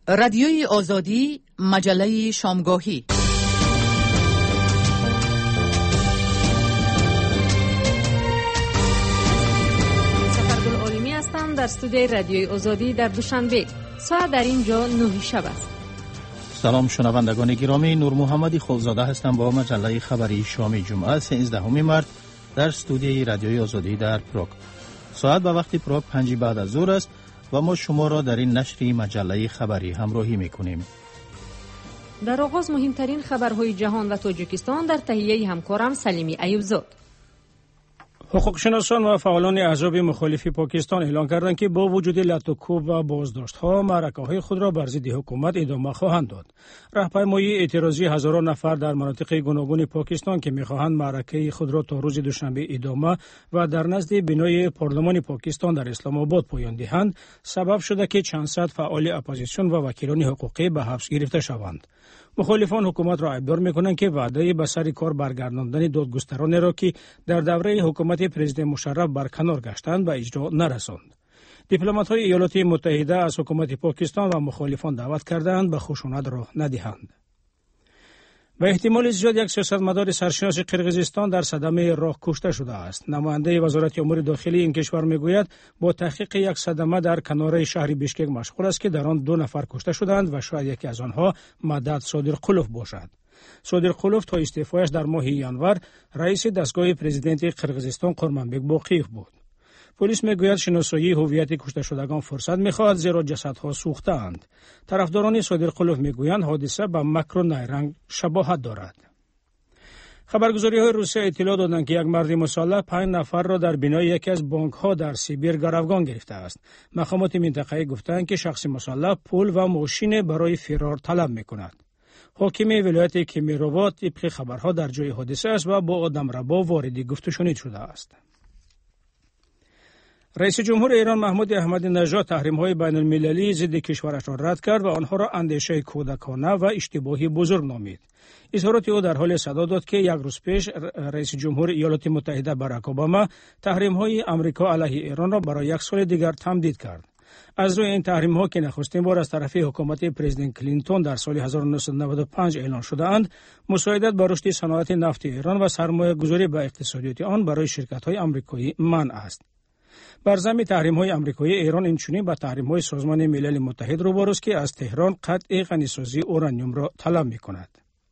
رادیوی آزادی، مجله شامگاهی. سفرگل عالمی هستم در استودیوی رادیوی آزادی در دوشنبه. ساعت در اینجا 9 شب است. سلام شنوندگان گرامی، نور محمدی خلزاده هستم با مجله خبری شام جمعه 13 مارس در استودیوی رادیوی آزادی در پراگ. ساعت به وقت پراگ 5 بعد از ظهر است و ما شما را در این نشری مجله خبری همراهی می‌کنیم. در آغاز مهمترین خبرهای جهان و تاجیکستان در تهیه همکارم سلیمی ایوبزاد. حقوقشناسان و فعالان احزاب مخالف پاکستان اعلام کردند که با وجود لطوکوب و بازداشت‌ها معرکه‌های خود را بر ضد حکومت ادامه خواهند داد. راهپیمایی اعتراضی هزاران نفر در مناطق گوناگون پاکستان که می‌خواهند معرکه خود را تا روز دوشنبه ادامه و در نزد بنای پارلمان پاکستان در اسلام آباد پایان دهند، سبب شده که چند صد فعال اپوزیسیون و وکیلان حقوقی به حبس گرفته شوند. مخالفان حکومت را ادعا می‌کنند که وعده به سر کار برگرداندن دادگستران را که در دوره حکومت پرزیدنت مشرف برکنار گشتند به اجرا نرساند. دیپلمات‌های ایالات متحده از حکومت پاکستان و مخالفان دعوت کردند به خشونت راه ندهند. به احتمال زیاد یک سیاستمدار سرشناس قرقیزستان در صدمه راه کشته شده است. نماینده وزارت امور داخلی این کشور میگوید با تحقیق یک صدمه در کناره شهر بیشکک مشغول است که در آن 2 نفر کشته شدند و شاید یکی از آنها مدد صادرقلوف باشد. صادرقلوف تا استعفایش در ماه ینور رئیس دستگاه پرزیدنت قرقیزستان قرمانبک باقیف بود. پلیس میگوید شناسایی هویت کشته شدگان فرصت میخواهد زیرا جسدها سوخته‌اند. طرفداران صادرقلوف میگویند حادثه به مکر و نیرنگ شباهت دارد. خبرگزاری‌های روسیه اطلاع دادند که یک مرد مسلح 5 نفر را در بینای یکی از بانک‌ها در سیبیر گروگان گرفته است. مقامات منطقه‌ای گفتند که شخص مسلح پول و ماشین برای فرار طلب میکند. حاکم ولایت کیمیرووا طبق خبرها در جای حادثه است و با آدمربا وارد گفت و شنید شده است. رئیس جمهور ایران محمود احمدی نژاد تحریم‌های بین‌المللی ضد کشورش را رد کرد و آنها را اندیشه کودکانه و اشتباهی بزرگ نامید. اظهارات او در حال صدا داد که یک روز پیش رئیس جمهور ایالات متحده باراک اوباما تحریم‌های آمریکا علیه ایران را برای 1 سال دیگر تمدید کرد. از روی این تحریم‌ها که نخستین بار از طرف حکومت پرزیدنت کلینتون در سال 1995 اعلان شده‌اند، مساعدت به رشد صنعت نفت ایران و سرمایه‌گذاری به اقتصادیات آن برای شرکت‌های آمریکایی منع است. بر ضمن تحریم‌های آمریکایی، ایران اینچنین با تحریم‌های سازمان ملل متحد روبروست که از تهران قطع غنیسازی اورانیوم را طلب می‌کند.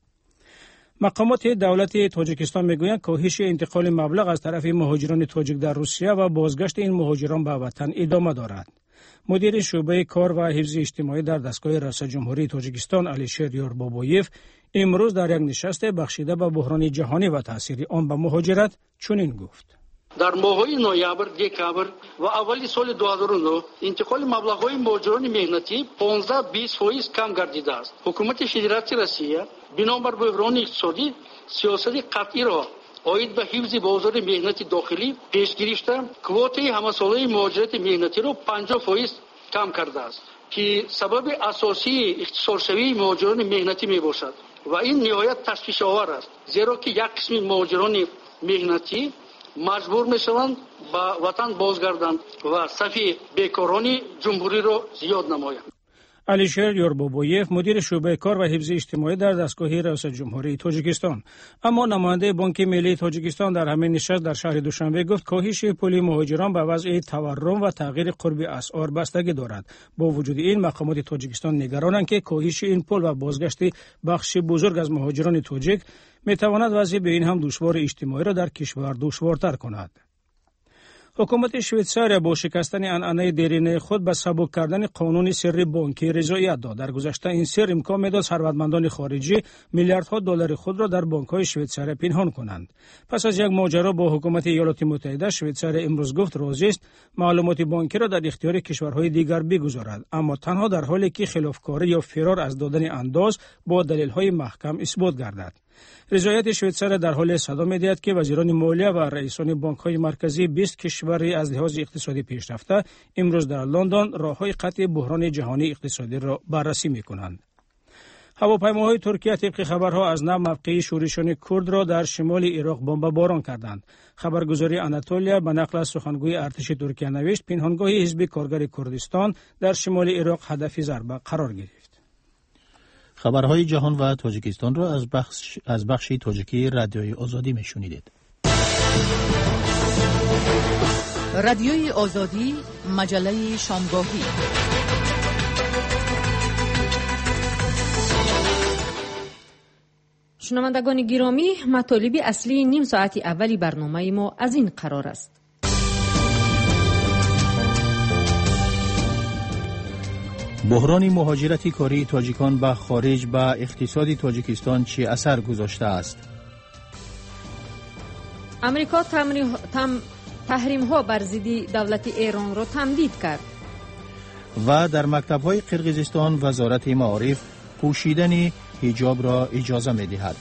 مقامات دولت تاجیکستان میگویند کاهش انتقال مبلغ از طرف مهاجران تاجیک در روسیه و بازگشت این مهاجران به وطن ادامه دارد. مدیر شعبه کار و حفظ اجتماعی در دستگاه ریاست جمهوری تاجیکستان علیشیر یوربابویف امروز در یک نشست بخشیده به بحران جهانی و تاثیر آن به مهاجرت چنین گفت: در ماه‌های نوامبر، دکامبر و اوایل سال 2009 انتقال مبلغ‌های مهاجران مهنتی 15-20% کم گردیده است. حکومت فدراسیون روسیه بنابر بحران اقتصادی سیاست قطعی را آید به حفظ بازار مهنتی داخلی پیش گرفته کوتای همساله مهاجرت مهنتی را 50% کم کرده است که سبب اساسی اختصارشوی مهاجران مهنتی میباشد و این نهایت تشویش‌آور است، زیرا که یک قسم مهاجران مهنتی مجبور میشوند به وطن بازگردند و صف بیکاران جمهوری را زیاد نمایند. علیشیر یوربابویف مدیر شعبه کار و حفظ اجتماعی در دستگاه ریاست جمهوری تاجیکستان. اما نماینده بانک ملی تاجیکستان در همین نشست در شهر دوشنبه گفت کاهش پول مهاجران به وضع تورم و تغییر قرب اسعار بستگی دارد. با وجود این مقامات تاجیکستان نگرانند که کاهش این پول و بازگشت بخش بزرگ از مهاجران تاجیک میتواند وضع به این هم دشوار اجتماعی را در کشور دشوارتر کند. حکومت شویتزاریا با شکستن عنعنه دیرینه خود به سبک کردن قانون سری بانکی رضایت داد. در گذشته این سر امکان میداد ثروتمندان خارجی میلیاردها دلار خود را در بانک‌های شویتزاریا پنهان کنند. پس از یک ماجرا با حکومت ایالات متحده، شویتزاریا امروز گفت راضی است معلومات بانکی را در اختیار کشورهای دیگر بگذارد، اما تنها در حالی که خلافکاری یا فرار از دادن انداز با دلیل‌های محکم اثبات گردد. رضایت شویتزاریا در حال صدا می‌دهد که وزیران مالیه و رئیسان بانک‌های مرکزی 20 کشور از لحاظ اقتصادی پیشرفته امروز در لندن راه‌های قطع بحران جهانی اقتصادی را بررسی می‌کنند. هواپیماهای ترکیه طبق خبرها از نو موقع شورشیان کرد را در شمال عراق بمباران کردند. خبرگزاری آناتولیا به نقل از سخنگوی ارتش ترکیه نوشت پنهانگاه حزب کارگر کردستان در شمال عراق هدف ضربه قرار گرفت. خبرهای جهان و تاجیکستان را از بخش تاجیکی رادیوی آزادی میشنیدید. رادیوی آزادی، مجله شامگاهی. شنوندگان گرامی، مطالب اصلی نیم ساعت اولی برنامه ما از این قرار است. بحران مهاجرت کاری تاجیکان به خارج به اقتصاد تاجیکستان چه اثر گذاشته است؟ امریکا تحریم‌ها بر ضد دولت ایران را تمدید کرد. و در مکتب‌های قرقیزستان وزارت معارف پوشیدن حجاب را اجازه می‌دهد.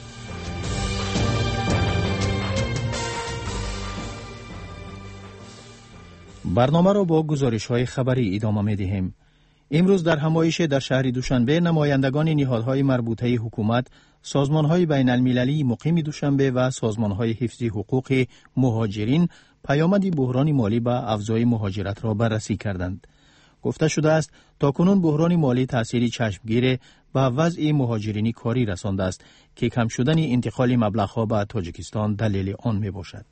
برنامه را با گزارش‌های خبری ادامه می‌دهیم. امروز در همایش در شهر دوشنبه نمایندگان نهادهای مربوطه حکومت، سازمان‌های بین‌المللی مقیم دوشنبه و سازمان‌های حفظ حقوق مهاجرین پیامد بحران مالی به افزای مهاجرت را بررسی کردند. گفته شده است تاکنون بحران مالی تأثیری چشمگیر به وضع مهاجرینی کاری رسانده است که کم شدن انتقال مبلغ‌ها به تاجیکستان دلیل آن میباشد.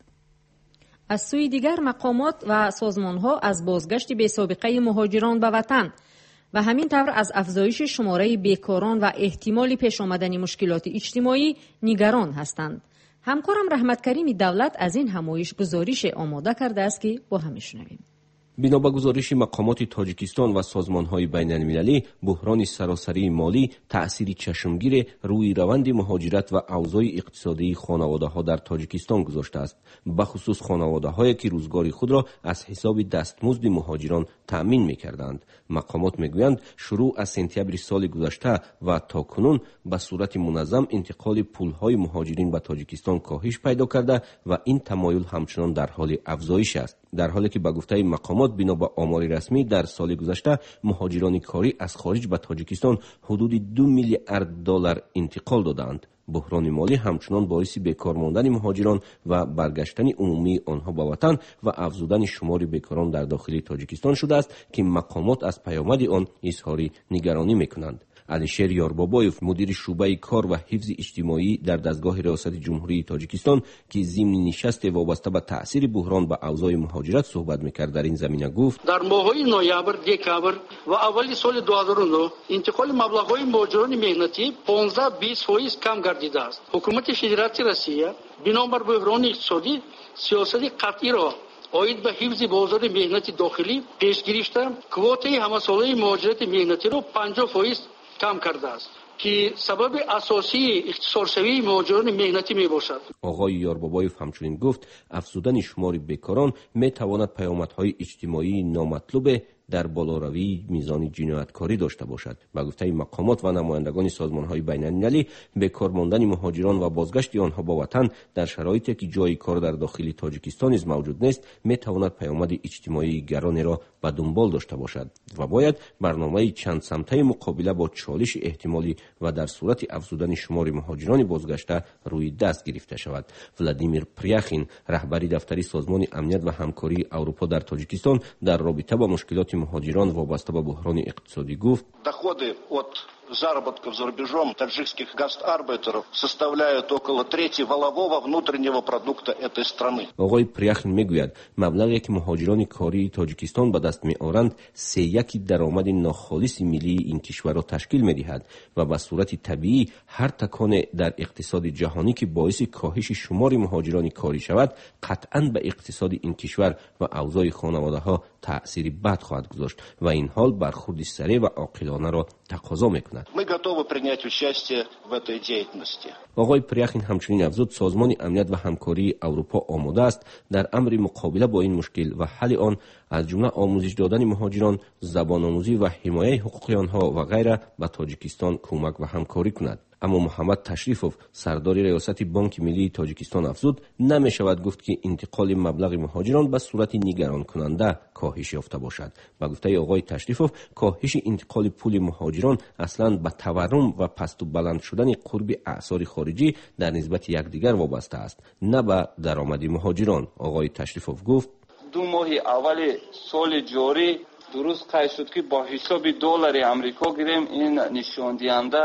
از سوی دیگر مقامات و سازمان‌ها از بازگشت بی‌سابقه مهاجران به وطن و همین طور از افزایش شماره بیکاران و احتمال پیش آمدن مشکلات اجتماعی نگران هستند. همکارم رحمت کریم دولت از این همایش گزارش آماده کرده است که با هم میشنویم. بنا به گزارش مقامات تاجیکستان و سازمان‌های بین‌المللی، بحران سراسری مالی تأثیر چشمگیر روی روند مهاجرت و اوضاع اقتصادی خانواده‌ها در تاجیکستان گذاشته است، به خصوص خانواده‌هایی که روزگار خود را از حساب دستمزد مهاجران تأمین می‌کردند. مقامات می‌گویند شروع از سپتامبر سال گذشته و تاکنون به صورت منظم انتقال پول‌های مهاجرین به تاجیکستان کاهش پیدا کرده و این تمایل همچنان در حال افزایش است. در حالی که به گفته مقامات بنا به آمار رسمی در سال گذشته مهاجران کاری از خارج به تاجیکستان حدود 2 میلیارد دلار انتقال دادند. بحران مالی همچنان باعث بیکار ماندن مهاجران و برگشتن عمومی آنها به وطن و افزودن شمار بیکاران در داخل تاجیکستان شده است که مقامات از پیامد آن اظهار نگرانی میکنند. علیشیر یاربابایف، مدیر شعبه کار و حفظ اجتماعی در دستگاه ریاست جمهوری تاجیکستان که ضمن نشست وابسته به تاثیر بحران به اوضاع مهاجرت صحبت می‌کرد، در این زمینه گفت: در ماه‌های نوامبر، دکامبر و اوایل سال 2009 انتقال مبلغ‌های مهاجران مهنتی 15-20% کم گردیده است. حکومت فدراسیون روسیه بنابر بحران اقتصادی سیاست قطعی را اوید به حفظ بازار مهنتی داخلی پیش گرفته کوته همساله مهاجرت مهنتی را 50% کم کرده است که سبب اساسی اختصارشوی مهاجران مهنتی می باشد. آقای یاربابایف همچنین گفت افزودن شمار بیکاران می تواند پیامدهای اجتماعی نامطلوب در بالاروی میزان جنایتکاری داشته باشد. به گفته مقامات و نمایندگان سازمان‌های بین‌المللی، بیکار ماندن مهاجران و بازگشت آنها به وطن در شرایطی که جای کار در داخل تاجیکستان نیز موجود نیست، می‌تواند پیامد اجتماعی گرانی را به دنبال داشته باشد و باید برنامه چند سمته مقابله با چالش احتمالی و در صورت افزودن شمار مهاجران بازگشته روی دست گرفته شود. ولادیمیر پریاخین، رهبری دفتر سازمان امنیت و همکاری اروپا در تاجیکستان، در رابطه با مشکلات مهاجران وابسته به بحران اقتصادی گفت: доходы от заработков за рубежом таджикских гастарбайтеров составляют около трети валового внутреннего продукта этой страны. آقای پریاخین میگوید مبلغی که مهاجران کاری تاجیکستان به دست میآورند 3/1 درآمد ناخالص ملی این کشور را تشکیل میدهد و به صورت طبیعی هر تکان در اقتصاد جهانی که باعث کاهش شمار مهاجران کاری شود قطعاً به اقتصاد این کشور و اوضاع خانواده‌ها تأثیری بد خواهد گذاشت و این حال برخورد سریع و عاقلانه را تقاضا میکند. Мы готовы принять участие в этой деятельности. آقای پریاخین همچنین افزود سازمان امنیت و همکاری اروپا آماده است در امر مقابله با این مشکل و حل آن از جمله آموزش دادن مهاجران، زبان آموزی و حمایت حقوق آنها و غیره به تاجیکستان کمک و همکاری کند. اما محمد تشریفوف، سردار ریاست بانک ملی تاجیکستان، افزود نمی شود گفت که انتقال مبلغ مهاجران به صورت نگران کننده کاهش یافته باشد. با گفته آقای تشریفوف، کاهش انتقال پول مهاجران اصلا به تورم و پست و بلند شدن قرب اعصار خارجی در نسبت یکدیگر وابسته است، نه به درآمد مهاجران. آقای تشریفوف گفت: 2 ماه اول سال جاری درست قید شد که با حساب دلار آمریکا گیریم این نشان دهنده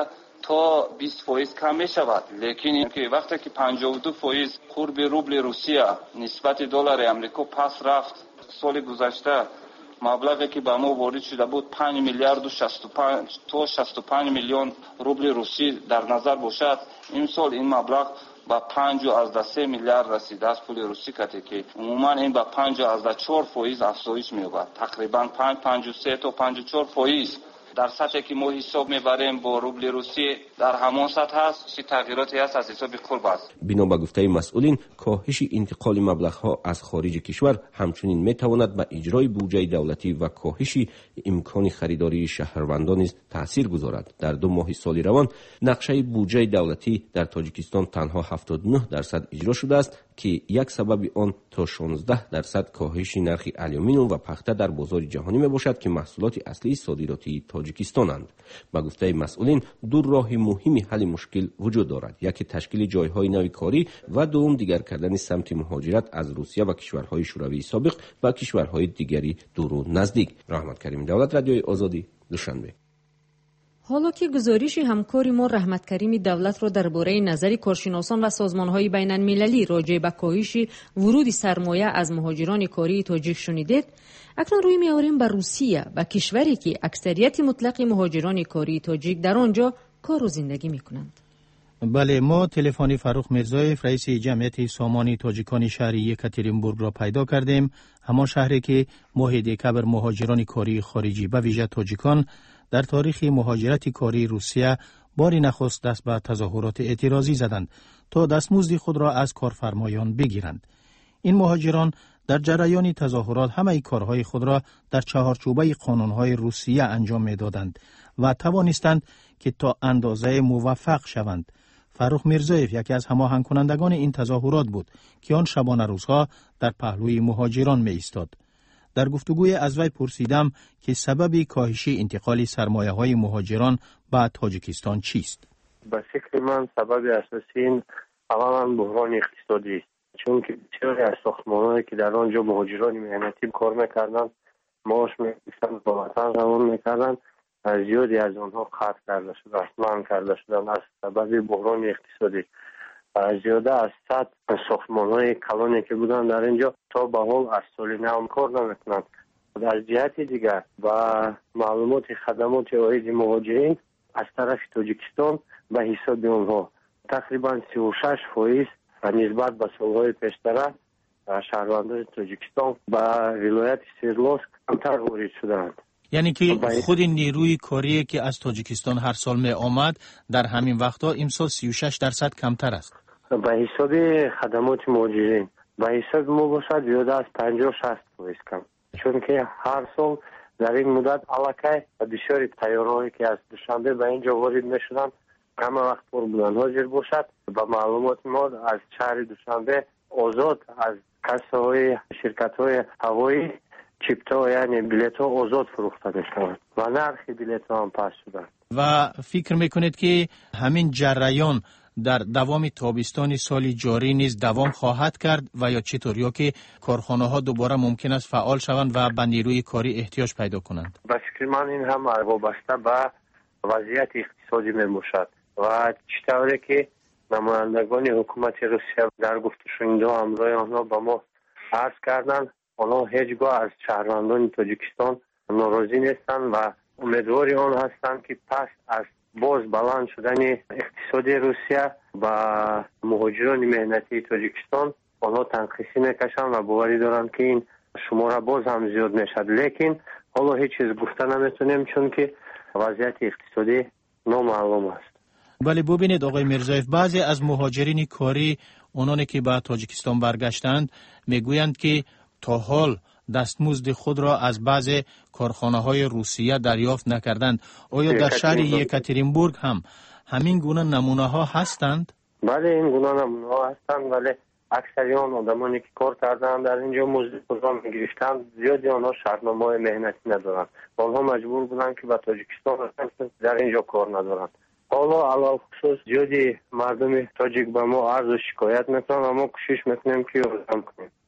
تا 20% کم می شود. لیکن که وقتی که 52% قرب روبل روسیه نسبت دلار امریکا پس رفت، سال گذشته مبلغی که به ما وارد شده بود 5 میلیارد و 65 میلیون روبل روسی در نظر باشد، این سال این مبلغ با 5.3 میلیارد رسیده است پول روسی که عموما این با 5.4% افزایش می‌یابد. تقریبا 5.3 تا 5.4% در سطحی که ما حساب میبریم با روبل روسی در همان سطح است. چه تغییراتی هست از حساب قرب است. بنا به گفته مسئولین، کاهش انتقال مبلغ‌ها از خارج کشور همچنین میتواند به اجرای بودجه دولتی و کاهش امکان خریداری شهروندان نیز تاثیر گذارد. در 2 ماه سال روان نقشه بودجه دولتی در تاجیکستان تنها 79% اجرا شده است که یک سبب آن تا 16% کاهش نرخ آلومینیوم و پخته در بازار جهانی میباشد که محصولات اصلی صادراتی تاجیکستانند. با گفته مسئولین 2 راه مهم حل مشکل وجود دارد: یکی تشکیل جایهای نو کاری و دوم دیگر کردن سمت مهاجرت از روسیه و کشورهای شوروی سابق و کشورهای دیگری دور و نزدیک. رحمت کریم دولت، رادیوی آزادی، دوشنبه. حالا که گزارش همکاری ما رحمت کریم دولت را درباره نظر کارشناسان و سازمان‌های بین‌المللی راجع به کاهش ورود سرمایه از مهاجران کاری تاجیک شنیدید، اکنون روی می‌آوریم به روسیه و کشوری که اکثریت مطلق مهاجران کاری تاجیک در آنجا کار و زندگی می‌کنند. بله، ما تلفنی فروخ میرزایف رئیس جمعیت سامانی تاجیکان شهر یکاترینبورگ را پیدا کردیم، همان شهری که ماه دیگر بر مهاجران کاری خارجی به ویژه تاجیکان در تاریخ مهاجرت کاری روسیه باری نخست دست به تظاهرات اعتراضی زدند تا دستمزد خود را از کارفرمایان بگیرند. این مهاجران در جریان تظاهرات همه کارهای خود را در چهارچوبه قانونهای روسیه انجام می‌دادند و توانستند که تا اندازه موفق شوند. فروخ میرزایف یکی از هماهنگ کنندگان این تظاهرات بود که آن شبانه روزها در پهلوی مهاجران می ایستاد. در گفتگوی از وی پرسیدم که سبب کاهش انتقال سرمایه‌های مهاجران به تاجیکستان چیست؟ به فکر من سبب اساسی این اولا بحران اقتصادی است، چون که بسیاری از ساختمان‌هایی که در آنجا مهاجران مهنتی کار می‌کردند، معاش می‌گرفتند، با وطن روان می‌کردند، زیادی از آنها قطع کرده شدند، منع کرده شدند از سبب بحران اقتصادی. زیاده از 100 ساختمان‌های کلانی که بودند در اینجا تا به حال از سال نو کار نمی‌کنند. از جهت دیگر و معلومات خدمات عاید مهاجرین از طرف تاجیکستان به حساب آنها تقریبا 36% نسبت به سالهای پیشتر شهروندان تاجیکستان به ولایت سیرلاسک کمتر وارد شدند. یعنی که خود نیروی کاری که از تاجیکستان هر سال می آمد در همین وقتا امسال 36% کمتر است. به حساب خدمات مهاجرین به حساب ما باشد زیاده از 50-60% کم، چون که هر سال در این مدت علاقه بسیاری تیارهایی که از دوشنبه به اینجا وارد می شدند همه وقت پر بودن. حاضر باشد به معلومات ما از شهر دوشنبه آزاد از کاسه های شرکت های هوایی چیپتا یعنی بلیط ها آزاد فروخته می شوند و نرخ بلیط ها هم پس شدند. و فکر میکنید که همین جریان در دوام تابستان سال جاری نیز دوام خواهد کرد و یا چطور، یا که کارخانه ها دوباره ممکن است فعال شوند و به نیروی کاری احتیاج پیدا کنند؟ به فکر من این هم وابسته به وضعیت اقتصادی می باشد و چطوری که نمایندگان حکومت روسیه در گفتگو همراه آنها به ما عرض کردند، آنها هیچگاه از شهروندان تاجیکستان ناراضی نیستند و امیدواری آن هستند که پس از باز بلند شدن اقتصادی روسیه و مهاجران مهنتی تاجیکستان آنها تنقیصی نکشند و باوری دارند که این شماره باز هم زیاد نشد. لیکن حالا هیچ چیز گفته نمیتونیم چون که وضعیت اقتصادی نامعلوم است. ولی ببینید آقای میرزایف، بعضی از مهاجرین کاری اونانی که به تاجیکستان برگشتند میگویند که تا حال دستمزد خود را از بعضی کارخانه‌های روسیه دریافت نکردند. آیا در شهر یکاترینبورگ هم همین گونه نمونه‌ها هستند؟ بله، این گونه نمونه‌ها هستند، ولی اکثر آن آدمانی که کار کردند در اینجا مزد خود را می‌گرفتند، زیادی آنها شرطنامه مهنتی ندارند. آنها مجبور بودند که به تاجیکستان برن، در اینجا کار ندارند. حالا علاوه خصوص زیادی مردم تاجیک به ما عرض و شکایت میکنند و ما کوشش میکنیم که یاردم کنیم.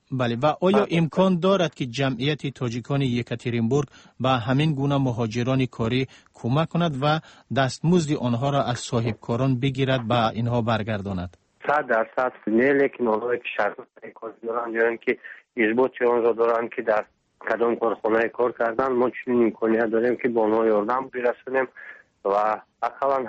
بله، و آیا امکان دارد که جمعیت تاجیکان یکاترینبورگ به همین گونه مهاجران کاری کمک کند و دستمزد آنها را از صاحبکاران بگیرد به اینها برگرداند؟ 100% نه، لیکن آنها که شرط کار دارند که اثبات آن را دارند که در کدام کارخانه کار کردن، ما چنین امکانیت داریم که به آنها یاردم برسونیم و اقلا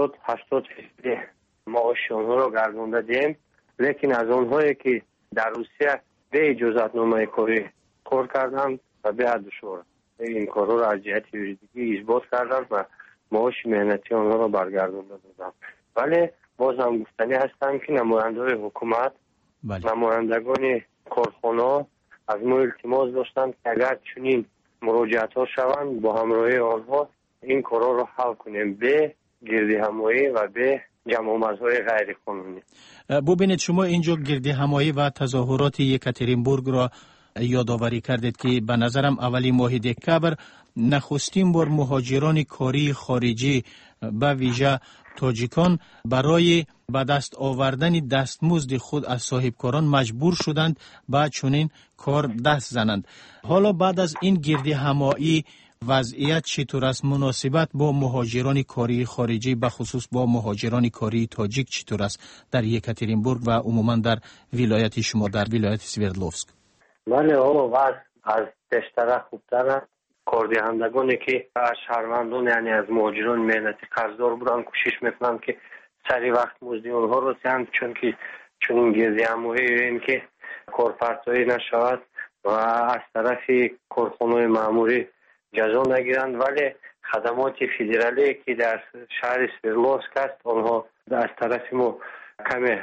70-80% معاش آنها را گردانده دیم. لیکن از آنهایی که در روسیه به اجازتنامه کاری کار کردن و به دشوار این کارها را از جهت یوریدیکی اثبات کردن و معاش مهنتی آنها را برگردانده دادن. ولی باز هم گفتنی هستم که نمایندگان حکومت، نمایندگان کارخانه از ما التماس داشتند که اگر چنین مراجعت ها شوند با همراهی آنها این کارها را حل کنیم به گردی همایی و به جمع آمدهای غیر قانونی. ببینید، شما اینجا گردی همایی و تظاهرات یکاترینبورگ را یادآوری کردید که به نظرم اولی ماه دکتر نخستین بار مهاجران کاری خارجی به ویژه تاجیکان برای به دست آوردن دستمزد خود از صاحبکاران مجبور شدند به چنین کار دست زنند. حالا بعد از این گردی همایی وضعیت چطور است؟ مناسبت با مهاجران کاری خارجی به خصوص با مهاجران کاری تاجیک چطور است در یکاترینبورگ و عموما در ولایت شما، در ولایت سوردلوفسک؟ بله، وضع از بیشتر خوبتر. کاردهندگانی که از شهروندان یعنی از مهاجران مهنتی قرضدار بودن کوشش میکنند که سری وقت مزد اونها رو دهند، چون که چون گردی همایی این که کارپرتایی نشود و از طرف کارخانه‌های مأموری جزا نگیرند. ولی خدمات فدرالی که در شهر سوردلوفسک است آنها از طرف ما کمی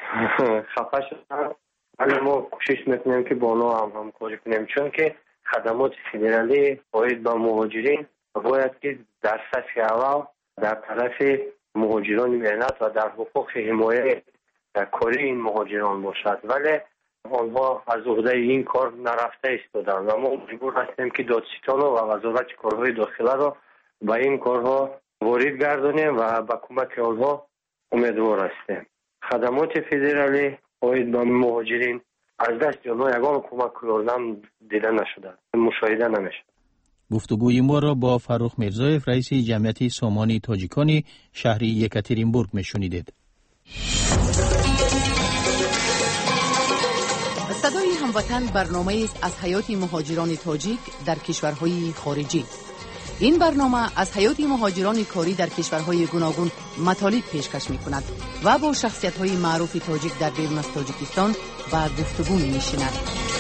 خفه شدند، ولی ما کوشش میکنیم که با آنها هم همکاری کنیم، چون که خدمات فدرالی باید با مهاجرین باید که در صف اول در طرف مهاجران مهنت و در حقوق حمایت کاری این مهاجران باشد، ولی آنها از عهده این کار نرفته ایستادند و ما مجبور هستیم که دادستان و وزارت کارهای داخله را به این کارها وارد گردانیم و با کمک آنها امیدوار هستیم. خدمات فدرالی باید با مهاجرین از دست آنها یگان کمک یاردم دیده نشده، مشاهده نمیشه. گفتگوی ما را با فروخ میرزایف، رئیس جمعیت سامانی تاجیکانی شهر یکاترینبورگ میشنیدید. صدای هموطن برنامه است از حیات مهاجران تاجیک در کشورهای خارجی. این برنامه از حیات مهاجران کاری در کشورهای گوناگون مطالب پیشکش می‌کند و با شخصیت‌های معروف تاجیک در بیرون از تاجیکستان با گفتگو می‌نشیند.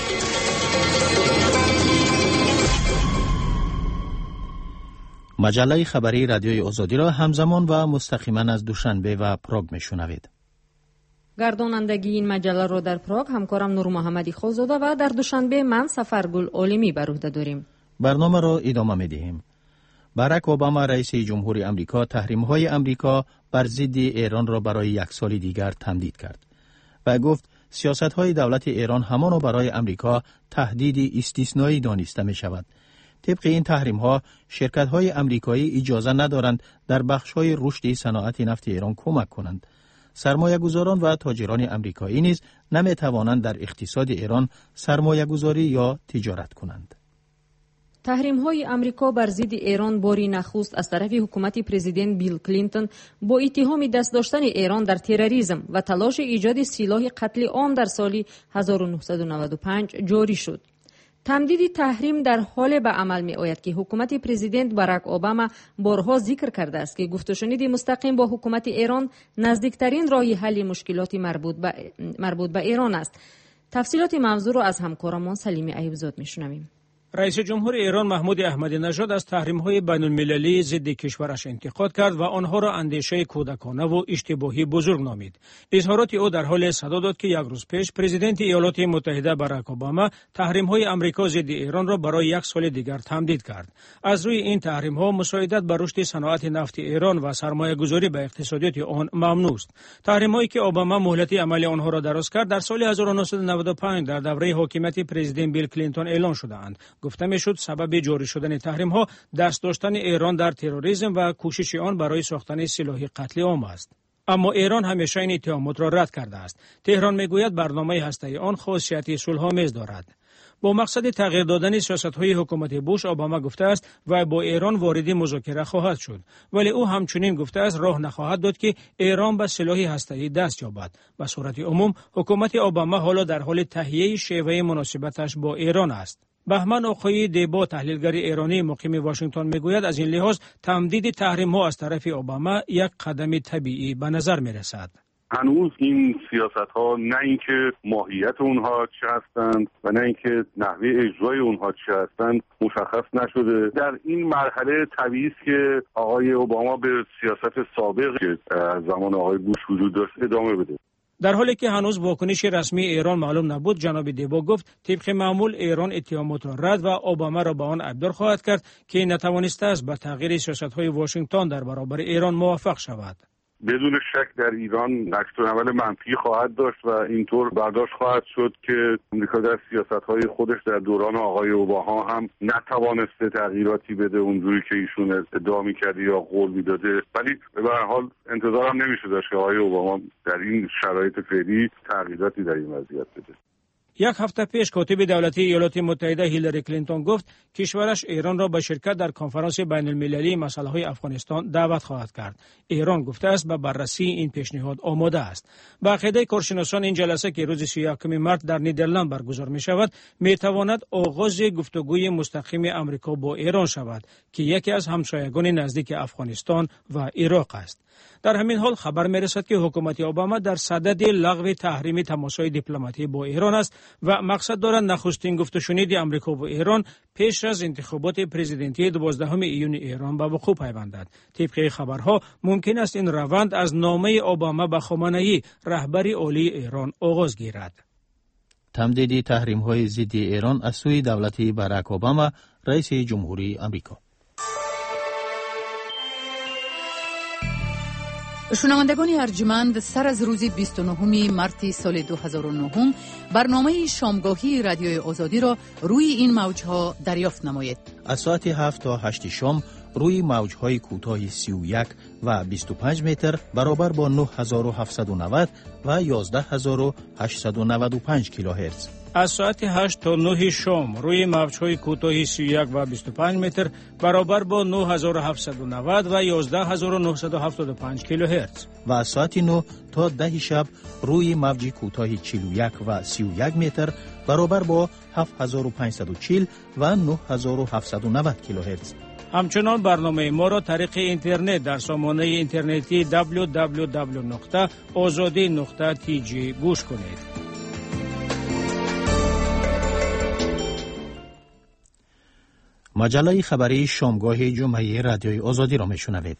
مجله خبری رادیوی آزادی را همزمان و مستقیما از دوشنبه و پراگ میشنوید. گردانندگی این مجله را در پراگ همکارم نور محمدی خوزاده و در دوشنبه من سفرگل عالمی بر عهده داریم. برنامه را ادامه می‌دهیم. باراک اوباما رئیس جمهوری آمریکا تحریم‌های آمریکا بر ضد ایران را برای یک سال دیگر تمدید کرد و گفت سیاست‌های دولت ایران همان برای آمریکا تهدید استثنایی دانسته می‌شود. طبق این تحریم‌ها شرکت‌های آمریکایی اجازه ندارند در بخش‌های رشد صنعت نفت ایران کمک کنند. سرمایه‌گذاران و تاجران آمریکایی نیز نمی‌توانند در اقتصاد ایران سرمایه‌گذاری یا تجارت کنند. تحریم‌های آمریکا بر ضد ایران باری نخست از طرف حکومت پرزیدنت بیل کلینتون با اتهام دست داشتن ایران در تروریسم و تلاش ایجاد سلاح قتل عام در سال 1995 جاری شد. تمدید تحریم در حال به عمل می آید که حکومت پرزیدنت باراک اوباما بارها ذکر کرده است که گفت و شنید مستقیم با حکومت ایران نزدیکترین راه حل مشکلات مربوط به ایران است. تفصیلات موضوع را از همکارمان سلیم ایوبزاد میشنویم. رئیس جمهور ایران محمود احمدی نژاد از تحریم‌های بین‌المللی ضد کشورش انتقاد کرد و آنها را اندیشه کودکانه و اشتباهی بزرگ نامید. اظهارات او در حال صدا داد که یک روز پیش پرزیدنت ایالات متحده باراک اوباما تحریم‌های آمریکا ضد ایران را برای یک سال دیگر تمدید کرد. از روی این تحریم‌ها مساعدت به رشد صنعت نفت ایران و سرمایه‌گذاری به اقتصادیات آن ممنوع است. تحریم‌هایی که اوباما مهلت عملی آنها را دراز کرد در سال 1995 در دوره حکومت پرزیدنت بیل کلینتون اعلان شدند. گفته میشد سبب جاری شدن تحریم‌ها دست داشتن ایران در تروریسم و کوشش آن برای ساختن سلاح قتل عام است. اما ایران همیشه این اتهامات را رد کرده است. تهران میگوید برنامه هسته‌ای آن خاصیت صلح‌آمیز دارد. با مقصد تغییر دادن سیاست‌های حکومت بوش، اوباما گفته است و با ایران وارد مذاکره خواهد شد، ولی او همچنین گفته است راه نخواهد داد که ایران به سلاح هسته‌ای دست یابد. به صورت عموم حکومت اوباما حالا در حال تهیه شیوه مناسبتش با ایران است. بهمن آقای دیبا، تحلیلگر ایرانی مقیم واشنگتن، میگوید از این لحاظ تمدید تحریم‌ها از طرف اوباما یک قدم طبیعی به نظر میرسد. هنوز این سیاست‌ها نه اینکه ماهیت اونها چه هستند و نه اینکه نحوه اجرای اونها چه هستند مشخص نشده. در این مرحله طبیعی است که آقای اوباما به سیاست سابق که از زمان آقای بوش وجود داشت ادامه بده. در حالی که هنوز واکنش رسمی ایران معلوم نبود، جناب دیبا گفت طبق معمول ایران اتهامات را رد و اوباما را به آن ابدار خواهد کرد که نتوانسته است به تغییر سیاست‌های واشنگتن در برابر ایران موافق شود. بدون شک در ایران عکس‌العمل منفی خواهد داشت و اینطور برداشت خواهد شد که امریکا در سیاست‌های خودش در دوران آقای اوباما هم نتوانسته تغییراتی بده اونجوری که ایشون ادعا می‌کرده یا قول می‌داده، ولی به هر حال انتظارم نمیشه داشت که آقای اوباما در این شرایط فعلی تغییراتی در این وضعیت بده. یک هفته پیش کاتب دولتی ایالات متحده هیلاری کلینتون گفت کشورش ایران را به شرکت در کنفرانس بین المللی مسائل افغانستان دعوت خواهد کرد. ایران گفته است به بررسی این پیشنهاد آماده است. به عقیده کارشناسان این جلسه که روز 31 مارس در نیدرلند برگزار می شود، می تواند آغاز گفتگوی مستقیم امریکا با ایران شود که یکی از همسایگان نزدیک افغانستان و عراق است. در همین حال خبر می رسد که حکومت اوباما در صدد لغو تحریم تماس‌های دیپلماتی با ایران است و مقصد دارد نخستین گفت و شنید امریکا و ایران پیش از انتخابات پرزیدنتی 12 ایون ایران به وقوع پیوندد. طبق خبرها ممکن است این روند از نامه اوباما به خامنه‌ای رهبر عالی ایران آغاز گیرد. تمدید تحریم‌های ضد ایران از سوی دولت باراک اوباما، رئیس جمهوری آمریکا. شنوندگان ارجمند، سر از روز 29 مارس سال 2009 برنامه شامگاهی رادیوی آزادی را روی این موجها دریافت نمایید. از ساعت 7 تا 8 شام روی موجهای کوتاه 31 و 25 متر برابر با 9790 و 11895 کیلوهرتز. از ساعت 8 تا 9 شام روی موجهای کوتاه 31 و 25 متر برابر با 9790 و 11975 کیلوهرتز. و از ساعت 9 تا 10 شب روی موج کوتاه 41 و 31 متر برابر با 7540 و 9790 کیلوهرتز. همچنان برنامه ما را طریق اینترنت در سامانه اینترنتی www.azadi.tg گوش کنید. مجله خبری شامگاه جمعه رادیوی آزادی را میشنوید.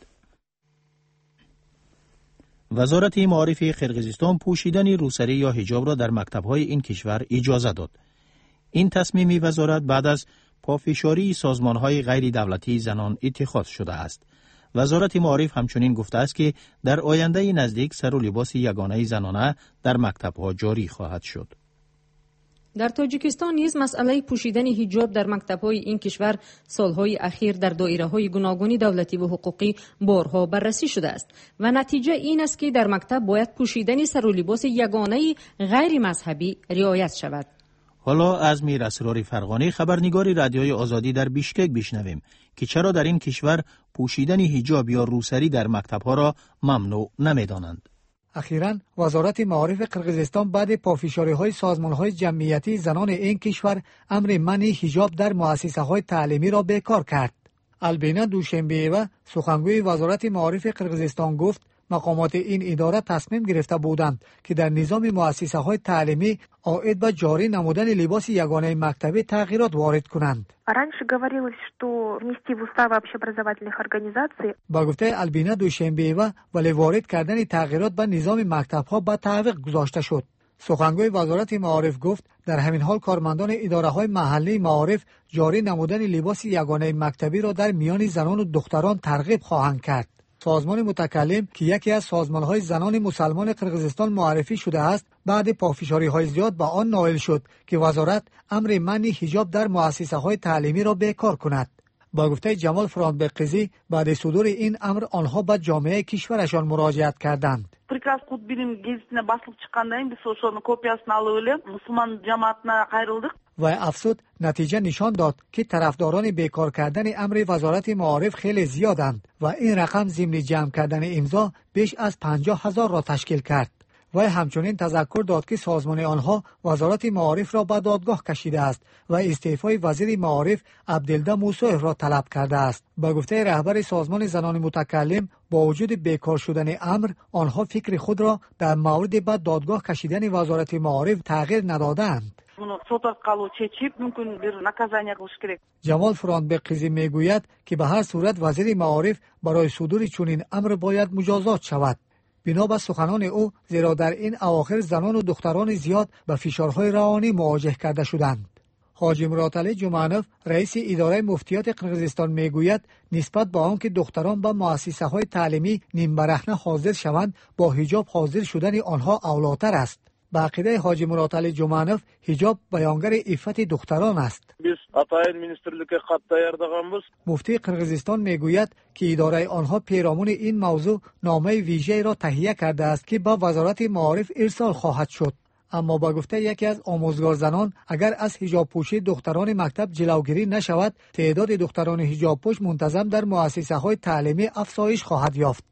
وزارت معارف قرقیزستان پوشیدن روسری یا حجاب را در مکتب‌های این کشور اجازه داد. این تصمیم وزارت بعد از پافشاری سازمان‌های غیر دولتی زنان اتخاذ شده است. وزارت معارف همچنین گفته است که در آینده نزدیک سر و لباس یگانه زنانه در مکتب‌ها جاری خواهد شد. در تاجیکستان نیز مسئله پوشیدن حجاب در مکتب‌های این کشور سالهای اخیر در دایره‌های گوناگون دولتی و حقوقی بارها بررسی شده است و نتیجه این است که در مکتب باید پوشیدن سر و لباس یگانه غیر مذهبی رعایت شود. حالا از میر اسرار فرغانی، خبرنگار رادیوی آزادی در بیشکک بشنویم که چرا در این کشور پوشیدن حجاب یا روسری در مکتب‌ها را ممنوع نمی‌دانند. اخیراً وزارت معارف قرقیزستان بعد پافشاری‌های سازمان‌های جمعیتی زنان این کشور امر منع حجاب در مؤسسه‌های تعلیمی را بیکار کرد. البینا دوشنبه‌ای سخنگوی وزارت معارف قرقیزستان گفت مقامات این اداره تصمیم گرفته بودند که در نظام مؤسسه‌های تعلیمی عاید به جاری نمودن لباس یگانه مکتبی تغییرات وارد کنند. با گفته البینا دوشنبه‌ای ولی وارد کردن تغییرات به نظام مکتب‌ها به تعویق گذاشته شد. سخنگوی وزارت معارف گفت در همین حال کارمندان اداره‌های محلی معارف جاری نمودن لباس یگانه مکتبی را در میان زنان و دختران ترغیب خواهند کرد. سازمان متکلم که یکی از سازمان‌های زنان مسلمان قرقیزستان معرفی شده است، بعد پافشاری‌های زیاد با آن نائل شد که وزارت امر منع حجاب در مؤسسه‌های تعلیمی را بیکار کند. با گفته جمال فرانبقیزی بعد صدور این امر آنها به جامعه کشورشان مراجعت کردند. Приказ Кудбилим гезитине басылып чыккандан биз ошонун копиясын алып эле мусулман жамаатына кайрылдык. و افزود نتیجه نشان داد که طرفداران بیکار کردن امر وزارت معارف خیلی زیادند و این رقم ضمن جمع کردن امضا بیش از 50,000 را تشکیل کرد. و همچنین تذکر داد که سازمان آنها وزارت معارف را به دادگاه کشیده است و استعفای وزیر معارف عبدالله موسوی را طلب کرده است. با گفته رهبر سازمان زنان متکلم، با وجود بیکار شدن امر، آنها فکر خود را در مورد به دادگاه کشیدن وزارت معارف تغییر ندادند. جمال فرانبقیزی میگوید که به هر صورت وزیر معارف برای صدور چنین امر باید مجازات شود. بنا به سخنان او، زیرا در این اواخر زنان و دختران زیاد به فشارهای روانی مواجه کرده شدند. حاجی مرادعلی جمعنوف، رئیس اداره مفتیات قرقیزستان میگوید نسبت به آنکه دختران به مؤسسه‌های تعلیمی نیم برهنه حاضر شوند، با حجاب حاضر شدن آنها اولاتر است. به عقیده حاجی مرادعلی جمعنوف، حجاب بیانگر عفت دختران است. مفتی قرقیزستان میگوید که اداره آنها پیرامون این موضوع نامه ویژه‌ای را تهیه کرده است که به وزارت معارف ارسال خواهد شد. اما با گفته یکی از آموزگار زنان، اگر از حجاب پوشی دختران مکتب جلوگیری نشود، تعداد دختران حجاب پوش منتظم در مؤسسه‌های تعلیمی افزایش خواهد یافت.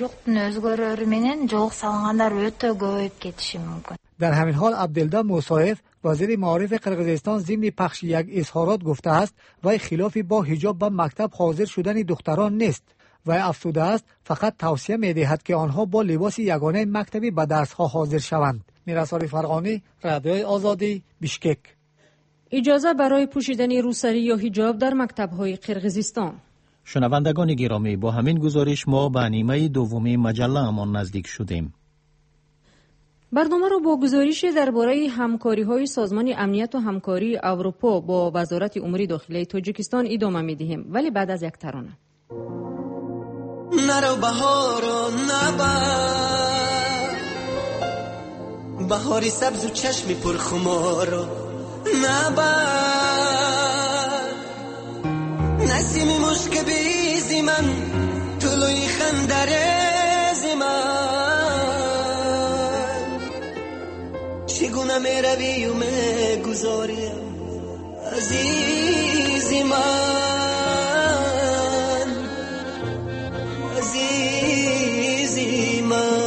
در همین حال عبدالله موسوی، وزیر معارف قرقیزستان، ضمن پخش یک اظهارات گفته است و خلاف با حجاب به مکتب حاضر شدن دختران نیست و افسوده است فقط توصیه می‌دهد که آنها با لباس یگانه مکتبی به درس‌ها حاضر شوند. میرسال فرغانی، رادیوی آزادی، بیشکک. اجازه برای پوشیدن روسری یا حجاب در مکتب‌های قرقیزستان. شنوندگان گرامی، با همین گزارش ما به نیمه دومی مجله امان نزدیک شدیم. برنامه را با گزارش درباره همکاری‌های سازمان امنیت و همکاری اروپا با وزارت امور داخلی تاجیکستان ادامه می‌دهیم، ولی بعد از یک ترانه. نرو بهارا نبر، بهاری سبز و چشمی پرخمارا نبر، نسیمی مشک بیزی من طلوی خندرزی من، چگونه می روی و می گذاریم عزیزی من، عزیزی من.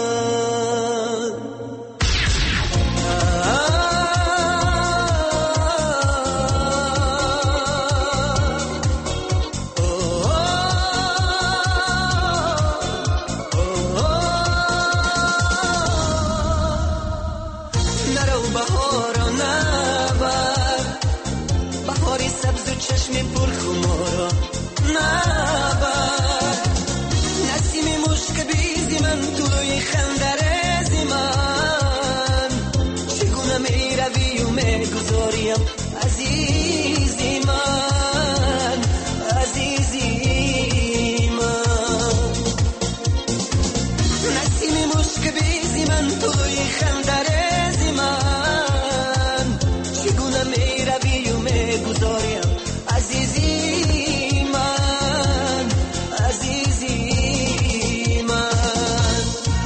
چشمی پرخمارا نبر، نسیمی مشک بیزی من طلوی خندرزی من، چگونه می روی و می گذاریم عزیزی من، عزیزی من، نسیمی مشک بیزی من طلوی خندرزی من، چگونه می روی و می گذاریم عزیزی من، عزیزی من.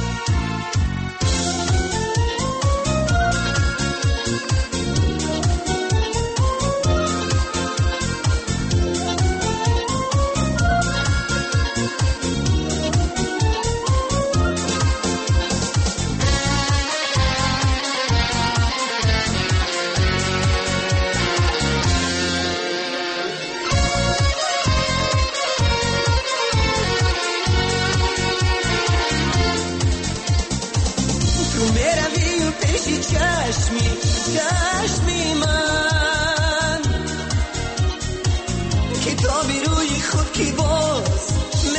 چشمی من کتابی روی خود کی باز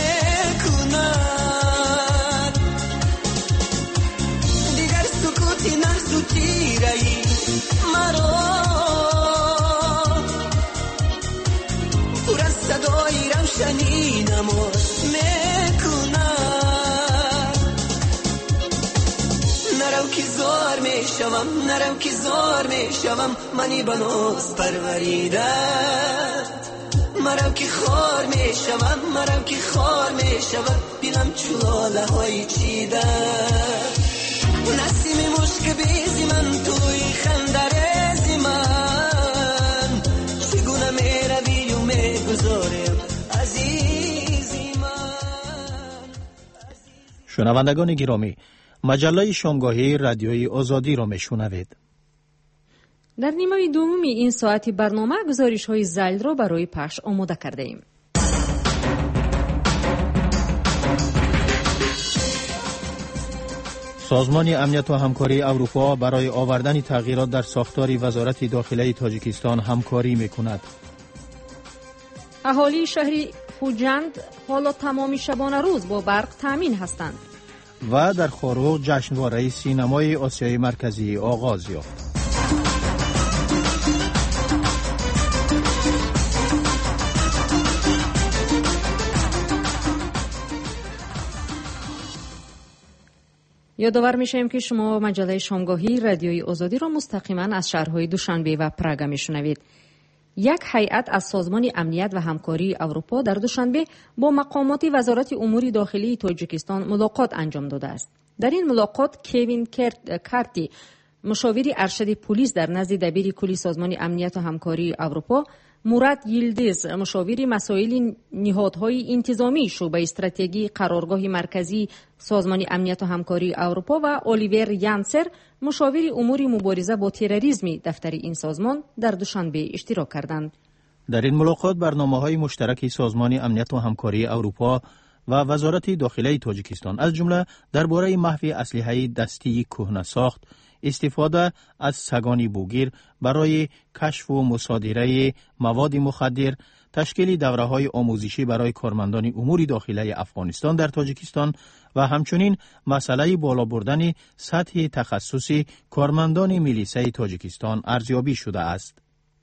میکند، دیگر سکوتی نحس و تیرهی مرا پر از صدای روشنی نماز میکند. نرو که زار میشوم، نرو که زار میشوم، منی بناز پروریدت، مرو که خار میشوم، مرو که خار میشوم، بینم چلاله های چیدت. نسیم مشک بیزی من توی خندرزی من چگونه میروی و میگذاریم عزیزی من. شنوندگان گرامی، مجله شامگاهی رادیوی آزادی را میشنوید. در نیمه دوم این ساعتی برنامه گزارش های زل را برای پخش آماده کرده ایم. سازمان امنیت و همکاری اروپا برای آوردن تغییرات در ساختار وزارت داخلی تاجیکستان همکاری می‌کند. اهالی شهری خوجند حالا تمام شبانه روز با برق تامین هستند. و در خاروق جشنواره سینمای آسیای مرکزی آغاز یافت. یادآور میشیم که شما مجله شامگاهی رادیوی آزادی را مستقیما از شهرهای دوشنبه و پراگ میشنوید. یک هیئت از سازمان امنیت و همکاری اروپا در دوشنبه با مقامات وزارت امور داخلی تاجیکستان ملاقات انجام داده است. در این ملاقات کوین کارتی، مشاور ارشد پلیس در نزد دبیر کلی سازمان امنیت و همکاری اروپا، مراد یلدز، مشاور مسائل نهادهای انتظامی شعبه استراتژی قرارگاه مرکزی سازمان امنیت و همکاری اروپا و الیور یانسر، مشاور امور مبارزه با تروریسم دفتر این سازمان در دوشنبه اشتراک کردند. در این ملاقات برنامه‌های مشترک سازمان امنیت و همکاری اروپا و وزارت داخلی تاجیکستان از جمله درباره محو اسلحه دستی کهنه‌ساخت، استفاده از سگان بوگیر برای کشف و مصادره مواد مخدر، تشکیل دوره‌های آموزشی برای کارمندان امور داخلی افغانستان در تاجیکستان و همچنین مسئله بالا بردن سطح تخصصی کارمندان میلیسه تاجیکستان ارزیابی شده است.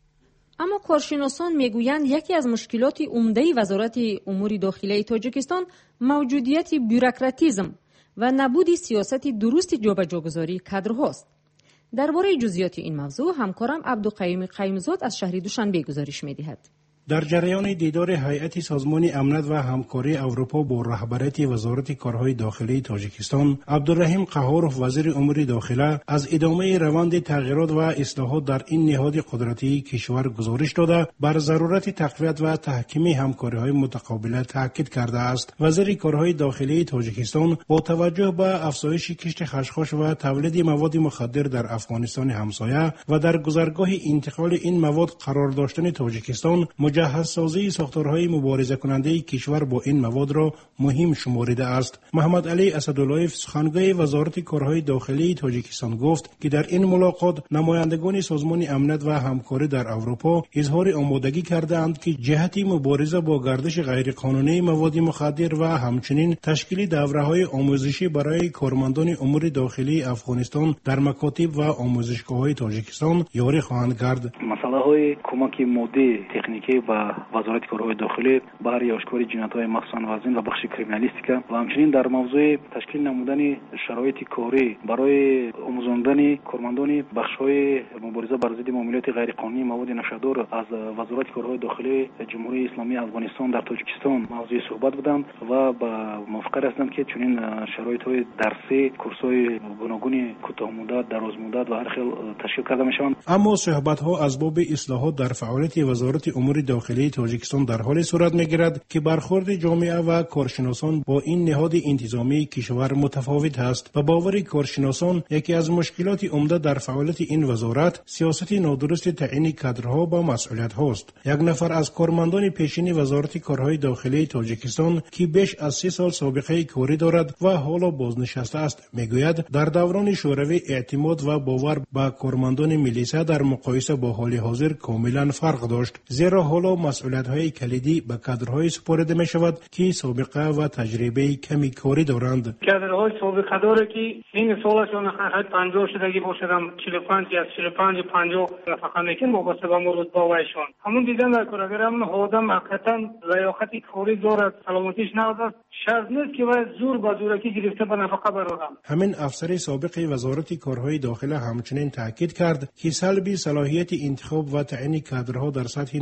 اما کارشناسان میگویند یکی از مشکلات عمده وزارت امور داخلی تاجیکستان موجودیت بوروکراتیسم و نبود سیاست درست جابجاگذاری کادرهاست. درباره جزئیات این موضوع همکارم عبدالقیوم قیمزاد از شهر دوشنبه گزارش می‌دهد. در جریان دیدار هیئت سازمان امنیت و همکاری اروپا با رهبریت وزارت کارهای داخلی تاجیکستان، عبدالرحیم قهارов وزیر امور داخله از ادامه روند تغییرات و اصلاحات در این نهاد قدرتی کشور گزارش داده بر ضرورت تقویت و تحکیم همکاری‌های متقابل تاکید کرده است. وزیر کارهای داخلی تاجیکستان با توجه به افزایش کشت خشخاش و تولید مواد مخدر در افغانستان همسایه و در گذرگاه انتقال این مواد قرار داشتن تاجیکستان، مجهزسازی ساختارهای مبارزه کننده کشور با این مواد را مهم شمرده است. محمد علی اسداللهیف، سخنگوی وزارت کارهای داخلی تاجیکستان، گفت که در این ملاقات نمایندگان سازمان امنیت و همکاری در اروپا اظهار آمادگی کردند که جهت مبارزه با گردش غیرقانونی مواد مخدر و همچنین تشکیل دوره‌های آموزشی برای کارمندان امور داخلی افغانستان در مکاتب و آموزشگاه‌های تاجیکستان یاری خواهند کرد. مسائل کمک مادی تکنیکی و وزارت کارهای داخلی برای آشکاری جنایت‌های مخصوصاً وزن و بخش کریمینالیستیک و همچنین در موضوع تشکیل نمودن شرایط کاری برای آموزاندن کارمندان بخش‌های مبارزه بر ضد معاملات غیرقانونی مواد نشادار از وزارت کارهای داخلی جمهوری اسلامی افغانستان در تاجیکستان موضوع صحبت بودند و با موافقت هستند که چنین شرایط‌های درسی، کورس‌های گوناگون کوتاه مدت، دراز مدت و هر خیل تشکیل کرده می‌شوند. اما صحبت‌ها از باب اصلاحات در فعالیت وزارت امور داخلی تاجیکستان در حال صورت می‌گیرد که برخورد جامعه و کارشناسان با این نهاد انتظامی کشور متفاوت است و باور کارشناسان یکی از مشکلات عمده در فعالیت این وزارت سیاست نادرست تعیین کادرها با مسئولیت هاست. یک نفر از کارمندان پیشین وزارت کارهای داخلی تاجیکستان که بیش از 3 سال سابقه کاری دارد و حالا بازنشسته است میگوید در دوران شوروی اعتماد و باور به کارمندان میلیسه در مقایسه با حال حاضر کاملا فرق داشت، زیرا حالا مسئولیت‌های کلیدی به کادرهای سپرده می شود که سابقه و تجربه کمی کاری دارند. کادرهای سابقه داره که این سالشون حد 50 شدگی باشدم 45 یا 45 50 فقط لیکن وابسته به مرود باویشون همون دیدن در کار اگر همون آدم حقیقتا لیاقت کاری دارد سلامتیش ندارد شرط نیست که باید زور با زورکی گرفته به نفقه برآورم. همین افسر سابق وزارت کارهای داخله همچنین تاکید کرد که سلب صلاحیت انتخاب و تعیین کادرها در سطح نواحی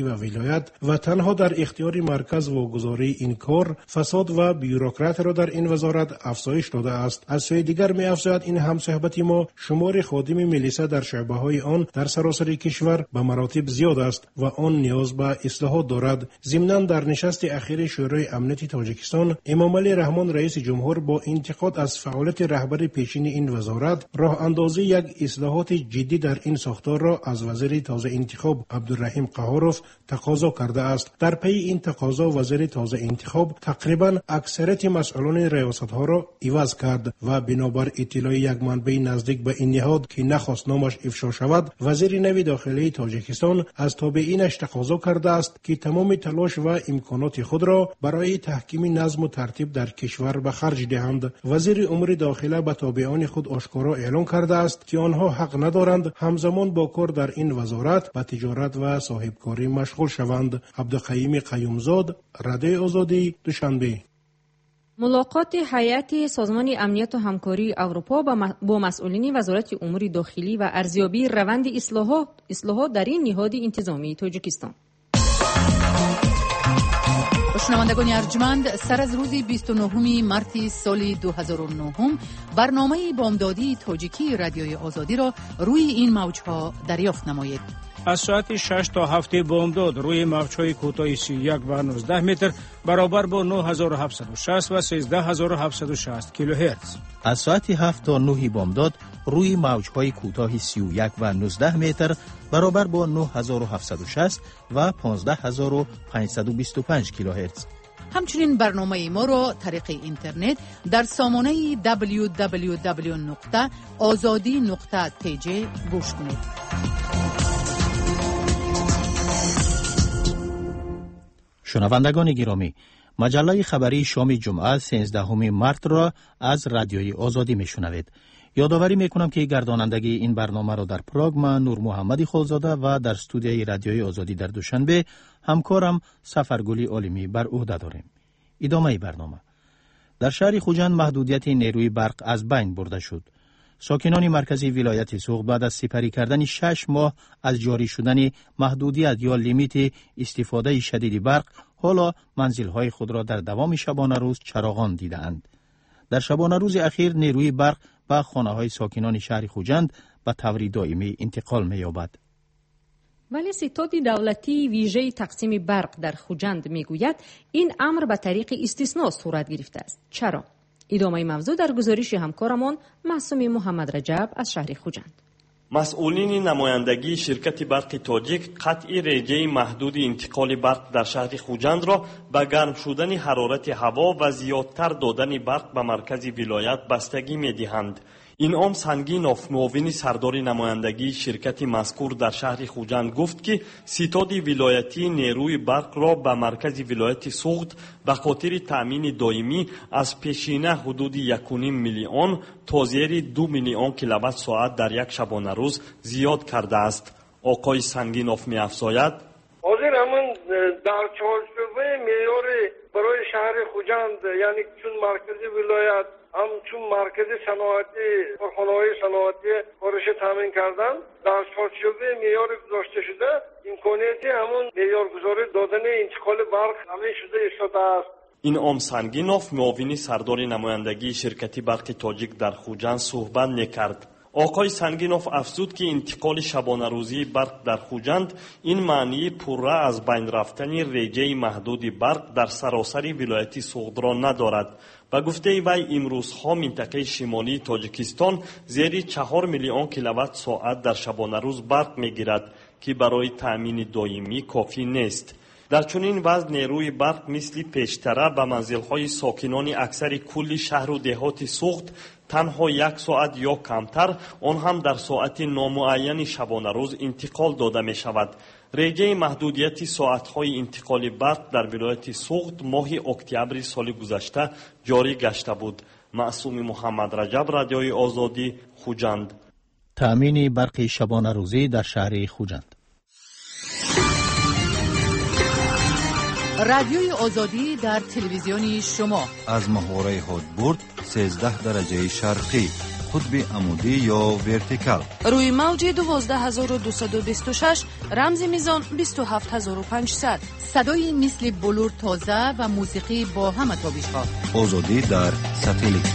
و ولایت و تنها در اختیار مرکز واگذاری این کار فساد و بیوروکرات را در این وزارت افزایش داده است. از سوی دیگر می افزاید این همصحبتی ما شمار خادم ملیسا در شعبه های آن در سراسر کشور به مراتب زیاد است و آن نیاز به اصلاحات دارد. ضمناً در نشست اخیر شورای امنیت تاجیکستان امامعلی رحمان رئیس جمهور با انتقاد از فعالیت رهبر پیشین این وزارت راه اندازی یک اصلاحات جدی در این ساختار را از وزیر تازه انتخاب عبدالرحیم قهاروف تقاضا کرده است. در پی این تقاضا وزیر تازه انتخاب تقریبا اکثریت مسئولان ریاست ها را عوض کرد و بنابر اطلاع یک منبع نزدیک به این نهاد که نخواست نامش افشا شود، وزیر نوی داخلی تاجیکستان از تابعینش تقاضا کرده است که تمام تلاش و امکانات خود را برای تحکیم نظم و ترتیب در کشور به خرج دهند. وزیر امور داخله به تابعان خود آشکارا اعلام کرده است که آنها حق ندارند همزمان با کار در این وزارت به تجارت و صاحبکاری مشغول شوند. عبدالقیوم قیومزاد، رادیوی آزادی، دوشنبه. ملاقات هیئت سازمان امنیت و همکاری اروپا با مسئولین وزارت امور داخلی و ارزیابی روند اصلاحات در این نهاد انتظامی تاجیکستان. شنوندگان ارجمند، سر از روز 29 مارس سال 2009 برنامه بامدادی تاجیکی رادیوی آزادی را روی این موجها دریافت نمایید. از ساعت 6 تا 7 بامداد روی موجهای کوتاه 31 و 19 متر برابر با 9760 و 13760 کیلوهرتز. از ساعت 7 تا 9 بامداد روی موجهای کوتاه 31 و 19 متر برابر با 9760 و 15525 کیلوهرتز. همچنین برنامه ما را طریق اینترنت در سامانه www.azadi.tj گوش کنید. شنوندگان گرامی، مجله خبری شام جمعه 13 مارس را از رادیوی آزادی میشنوید. یادآوری میکنم که گردانندگی این برنامه را در پراگ من نور محمدی خولزاده و در استودیوی رادیوی آزادی در دوشنبه همکارم سفرگلی عالمی بر عهده داریم. ادامه برنامه. در شهر خوجند محدودیت نیروی برق از بین برده شد. ساکنان مرکزی ولایت سوغد بعد از سپری کردن 6 ماه از جاری شدن محدودیت یا لیمیت استفاده شدید برق، حالا منزل‌های خود را در دوام شبانه روز چراغان دیدند. در شبانه روز اخیر نیروی برق به خانه‌های ساکنان شهر خوجند به طور دائمی انتقال می‌یابد. ولی ستاد دولتی ویژه تقسیم برق در خوجند میگوید این امر به طریق استثناء صورت گرفته است. چرا؟ ادامه موضوع در گزارش همکارمان معصوم محمد رجب از شهر خوجند. مسئولین نمایندگی شرکت برق تاجیک قطعی رژه محدود انتقال برق در شهر خوجند را به گرم شدن حرارت هوا و زیادتر دادن برق به مرکز ولایت بستگی می‌دهند. انعام سنگینوف، معاون سردار نمایندگی شرکت مذکور در شهر خوجند گفت که ستاد ولایتی نیروی برق را به مرکز ولایت سوغد به خاطر تأمین دائمی از پیشینه حدود 1.5 میلیون تا زیر 2 میلیون کیلووات ساعت در یک شبانه روز زیاد کرده است. آقای سنگینوف می‌افزاید: حاضر همون در چارچوبه معیار برای شهر خوجند، یعنی چون مرکز ولایت همچون مرکز صنعتی کارخانه‌های صنعتی کارش تامین کردن، در چارچوبه معیار گذاشته شده امکانیت همون معیار گذاری دادن انتقال برق تامین شده ایستاده است. انعام سنگینوف، معاون سردار نمایندگی شرکت برق تاجیک در خوجند صحبت نکرد. آقای سنگینوف افزود که انتقال شبانه روزی برق در خوجند این معنی پوره از بین رفتن رژه محدود برق در سراسر ولایت سوغد را ندارد. و گفته وی امروزها منطقه شمالی تاجیکستان زیر 4 میلیون کیلووات ساعت در شبانه روز برق میگیرد که برای تأمین دائمی کافی نیست. در چنین وضع نیروی برق مثل پیشتره به منزل‌های ساکنان اکثر کل شهر و دهات سوغد تنها 1 ساعت یا کمتر، آن هم در ساعت نامعین شبانه روز انتقال داده می شود. رژه محدودیت ساعت‌های انتقال برق در ولایت سوغد ماه اکتبر سال گذشته جاری گشته بود. معصوم محمد رجب، رادیوی آزادی، خوجند. تأمین برق شبانه روزی در شهر خوجند. رادیوی آزادی در تلویزیون شما از محوره هادبورد 13 درجه شرقی، قطب عمودی یا ورتیکال، روی موج 12226 رمز میزان 27500. صدای مثل بلور تازه و موسیقی با همه تابش‌ها. آزادی در ساتلیت.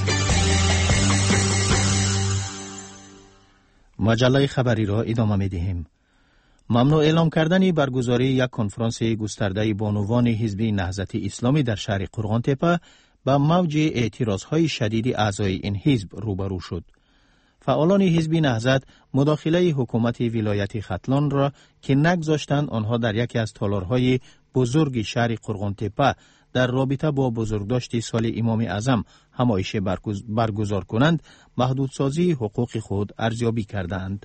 مجله خبری را ادامه می‌دهیم. ممنوع اعلام کردن برگزاری یک کنفرانس گسترده بانوان حزب نهضت اسلامی در شهر قرغان‌تپه با موج اعتراضهای شدید اعضای این حزب روبرو شد. فعالان حزب نهضت مداخله حکومت ولایت ختلان را که نگذاشتند آنها در یکی از تالارهای بزرگ شهر قرغان‌تپه در رابطه با بزرگداشت سال امام اعظم همایش برگزار کنند، محدودسازی حقوق خود ارزیابی کردند.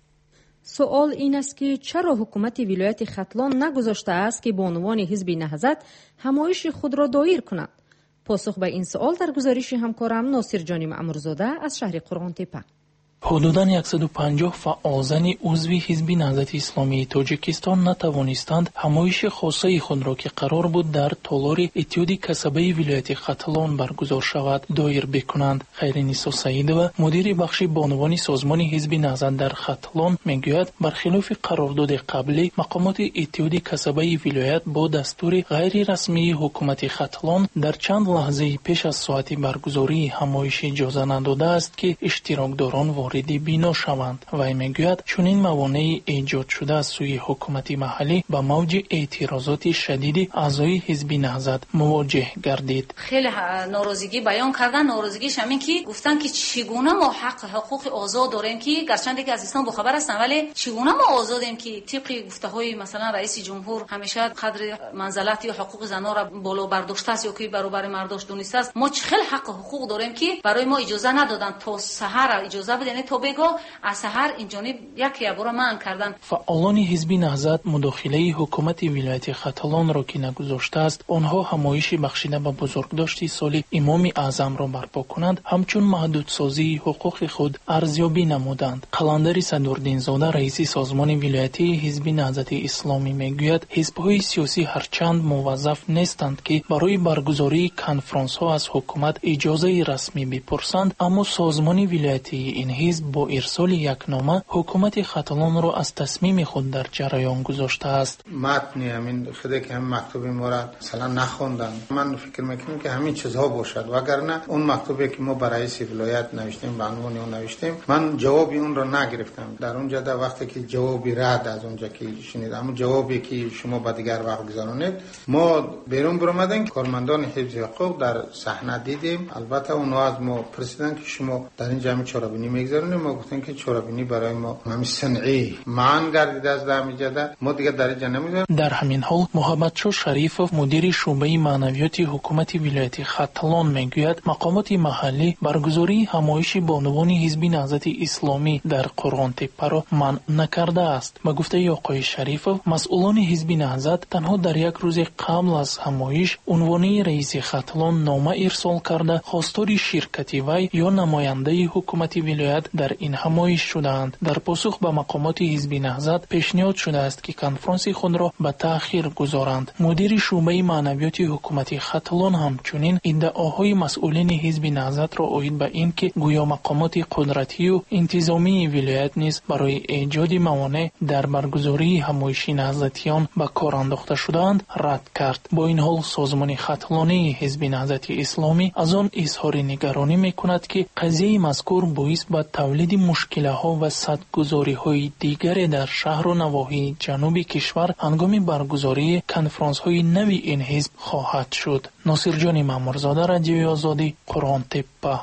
سوال این است که چرا حکومت ولایت ختلان نگذاشته است که بانوان حزب نهضت همایش خود را دایر کنند؟ پاسخ به این سوال در گزارش همکارم ناصر جان معمورزاده از شهر قرغان‌تپه. حدوداً 150 فعالزن عضو حزب نهضت اسلامی تاجیکستان نتوانستند همایش خاصه خود را که قرار بود در تالار اتحاد کسبه ولایت ختلان برگزار شود دایر بکنند. خیرنیسا سعیدова مدیر بخش بانوان سازمان حزب نهضت در ختلان میگوید برخلاف قرارداد قبلی مقامات اتحاد کسبه ولایت با دستور غیر رسمی حکومت ختلان در چند لحظه پیش از ساعت برگزاری همایش اجازه نداده است که اشتراکداران وارد بنا شوند. و میگوید چنین موانعی ایجاد شده از سوی حکومت محلی با موج اعتراضات شدید اعضای حزب نهضت مواجه گردید. خیلی ناراضگی بیان کردن. ناراضگیش همین که گفتن که چگونه ما حقوق آزاد داریم که گرچند که از اسلام با خبر هستن ولی چگونه ما آزادیم که طبق گفته‌های مثلا رئیس جمهور همیشه قدر منزلت یا حقوق زنان را بالا برداشته است یا که برابر مرداش دونسته است. ما چه خیلی حق حقوق داریم که برای ما اجازه ندادن تا سحر اجازه بدن تا بگو از سحر این جانب یک بار منع کردن. فعالان حزب نهضت مداخله حکومت ولایت ختلان را که نگذاشته است آنها همایش بخشیده به بزرگداشت سال امام اعظم را برپا کنند همچون محدودسازی حقوق خود ارزیابی نمودند. قلندر صدرالدین زاده رئیس سازمان ولایتی حزب نهضت اسلامی میگوید حزب‌های سیاسی هرچند موظف نیستند که برای برگزاری کنفرانس ها از حکومت اجازه رسمی بپرسند، اما سازمان ولایتی این حزب با ارسال یک نامه حکومت ختلان را از تصمیم خود در جریان گذاشته است. متن همین خود که هم مکتوب ما را مثلا نخوندن، من فکر میکنم که همین چیزها باشد، وگرنه اون مکتوبی که ما برای رئیس ولایت نوشتیم به عنوان اون نوشتیم من جوابی اون را نگرفتم. در اونجا در وقتی که جوابی رد از اونجا که شنیدم، اما جوابی که شما به دیگر وقت گذارونید ما بیرون برآمدیم، کارمندان حفظ حقوق در صحنه دیدیم. البته اونها از ما پرسیدن که شما در این جمع چهاربینی میگذارونید، ما گفتیم که چهاربینی برای ما همین صنعی معن گردیده از دمیجده، ما دیگه در اینجا نمیذاریم. در همین حال محمدشاه شریفов مدیر شعبه معنویات حکومت ولایت ختلان میگوید مقامات محلی برگزاری همایش بانوان حزب نهضت اسلامی در قرغان‌تپه را منع نکرده است. با گفته آقای شریفov مسئولان حزب نهضت تنها در یک روز قبل از همایش عنوان رئیس ختلان نامه ارسال کرده خواستار شرکت وی یا نماینده حکومت ولایت در این همایش شدند. در پاسخ به مقامات حزب نهضت پیشنهاد شده است که کنفرانس خود را به تأخیر گذارند. مدیر شعبه معنویات حکومت ختلان همچنین ادعاهای مسئولین حزب نهضت را اوید به این که گویا مقامات قدرتی و انتظامی ولایت نیز برای ایجاد موانع در برگزاری همایش نهضتیان به کار انداخته شدند رد کرد. با این حال سازمان ختلانی حزب نهضت اسلامی از آن اظهار نگرانی میکند که قضیه مذکور باعث به تولید مشکل‌ها و صدگذاری‌های دیگر در شهر و نواحی جنوب کشور هنگام برگزاری کنفرانس‌های نوی این حزب خواهد شد. ناصر جان معمورزاده، رادیوی آزادی، قرغان‌تپه.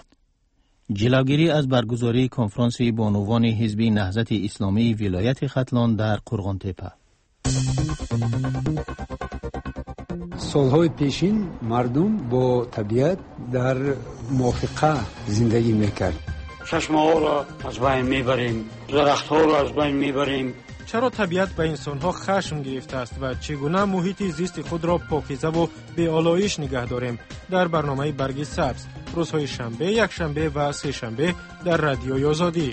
جلوگیری از برگزاری کنفرانس بانوان حزب نهضت اسلامی ولایت ختلان در قرغان‌تپه. سالهای پیشین مردم با طبیعت در موافقه زندگی میکرد. چشمه‌ها را از بین میبریم، درخت‌ها را از بین میبریم. چرا طبیعت به انسان‌ها خشم گرفته است و چگونه محیط زیست خود را پاکیزه و بی‌آلایش نگه داریم؟ در برنامه برگ سبز روزهای شنبه، یکشنبه و سه شنبه در رادیوی آزادی.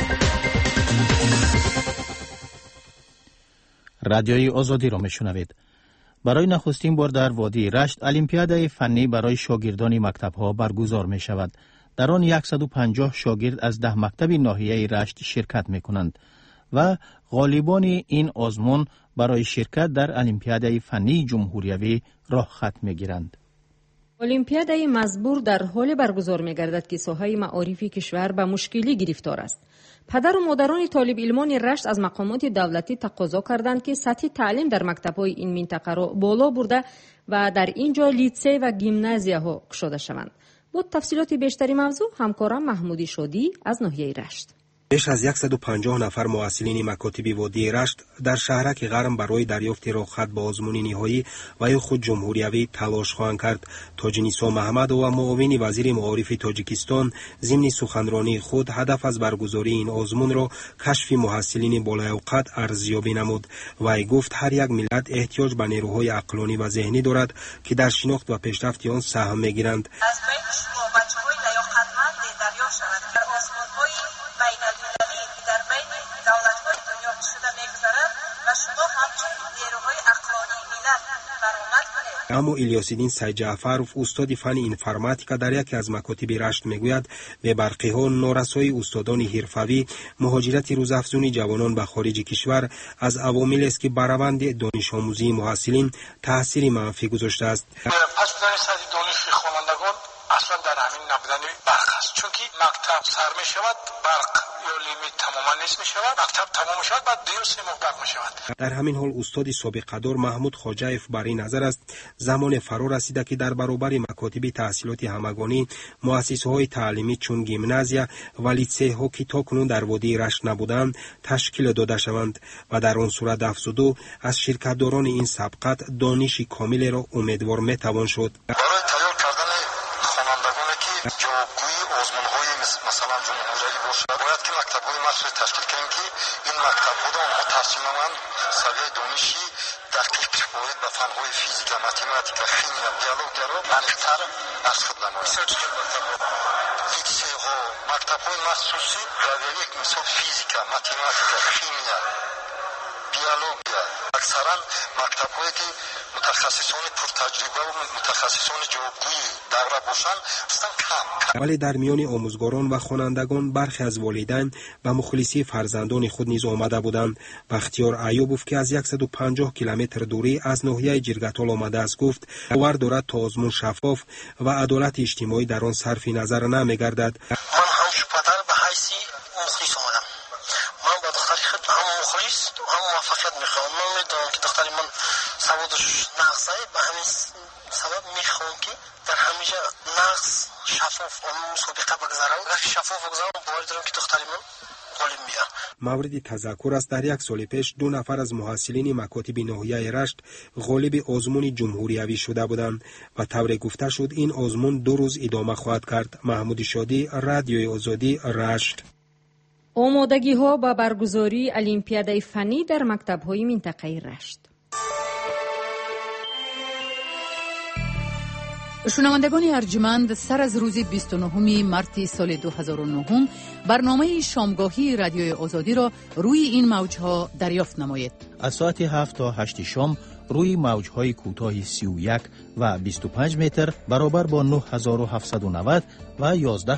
رادیوی آزادی را میشنوید. برای نخستین بار در وادی رشت المپیادای فنی برای شاگردان مکتب‌ها برگزار می‌شود. در آن 150 شاگرد از 10 مکتب ناحیه رشت شرکت می‌کنند و غالبان این آزمون برای شرکت در المپیادای فنی جمهوریوی راه خط می‌گیرند. المپیادای مزبور در حال برگزار می‌گردد که ساحه معارف کشور به مشکلی گرفتار است. پدر و مادران طالب علمان رشت از مقامات دولتی تقاضا کردند که سطح تعلیم در مکتب‌های این منطقه را بالا برده و در اینجا لیسه و گیمنازیاها گشوده شوند. با تفصیلات بیشتری موضوع همکارم محمودی شادی از ناحیه رشت. بیش از 150 نفر معسلین مکاتب وادی رشت در شهرک غرم برای دریافت راهخط به آزمون نهایی و یا خود جمهوریوی تلاش خواهند کرد. تاج نیسا محمد و معاون وزیر معارف تاجیکستان ضمن سخنرانی خود هدف از برگزاری این آزمون را کشف محصلین بالایوقت ارزیابی نمود. وی گفت هر یک ملت احتیاج به نیروهای عقلانی و ذهنی دارد که در شناخت و پیشرفت آن سهم میگیرند. از بین شما بچه‌های لیاقتمند دریافت شود در آزمون‌های بین‌المللی که در بین دولت‌های دنیا شده می‌گذرد و شما همچون نیروهای عقلانی ملت برآمد کنید. اما الیاس‌الدین سید جعفرов استاد فن اینفرماتیکا در یکی از مکاتب رشت میگوید به برقی‌ها نارسایی استادان حرفه‌ای مهاجرت روزافزون جوانان به خارج کشور از عواملی است که بر روند دانش آموزی محصلین تاثیر منفی گذاشته است. پس درصد دانش خوانندگان اصلا در همین نبودن برق است، چون که مکتب سر می شود برق یا لیمیت تماما نیست می شود، مکتب تمام می شود بعد 2-3 ماه برق می شود. در همین حال استاد سابقه‌دار محمود خواجه‌اف بر این نظر است زمان فرا رسیده که در برابر مکاتب تحصیلات همگانی مؤسسه‌های تعلیمی چون گیمنازیا و لیسه‌ها که تاکنون در وادی رشت نبودند تشکیل داده شوند و در آن صورت افزوده از شرکت‌داران این سبقت دانش کامل را امیدوار می‌توان شد. جوابگوی آزمون‌های مثلا جمهوریوی باشد باید که مکتب‌های مخصوص تشکیل کنیم که این مکتب‌ها متخصصان سویه دانشی دقیق باید به فن‌های فیزیک، متماتیک، شیمی، بیولوژی را عمیق‌تر از خود بنویسند. لیسه‌ها، مکتب‌های مخصوصی برای یک مثال فیزیک، متماتیک، شیمی، بیولوژی اکثرا مکتب‌هایی که متخصصان پرتجربه و متخصصان جوابگوی دوره باشند هستند کم. ولی در میان آموزگاران و خوانندگان برخی از والدین به مخلصی فرزندان خود نیز آمده بودند. بختیار ایوبوف که از 150 کیلومتر دوری از ناحیه جرگتال آمده است گفت باور دارد تا آزمون شفاف و عدالت اجتماعی در آن صرف نظر نمی‌گردد. من همچون پدر به حیث مخلص آمدم. من با دختر خود هم مخلص هم موفقیت می‌خواهم. من می‌دانم که دختر من سوادش نقصه، به همین سبب می‌خواهم که در همیشه نقص شفاف مسابقه بگذارم. اگر شفاف بگذارم باور دارم که دختر من غالب میاد. مورد تذکر است در 1 سال پیش 2 نفر از محصلین مکاتب ناحیه رشت غالب آزمون جمهوریوی شده بودند و طور گفته شد این آزمون 2 روز ادامه خواهد کرد. محمود شادی، رادیوی آزادی، رشت. آمادگی‌ها با برگزاری المپیادای فنی در مکتب‌های منطقه رشت. شنوندگان ارجمند، سر از روز 29 مارس سال 2009 برنامه شامگاهی رادیوی آزادی را روی این موج‌ها دریافت نمایید. از ساعت 7 تا 8 شام روی موج‌های کوتاه 31 و 25 متر برابر با 9790 و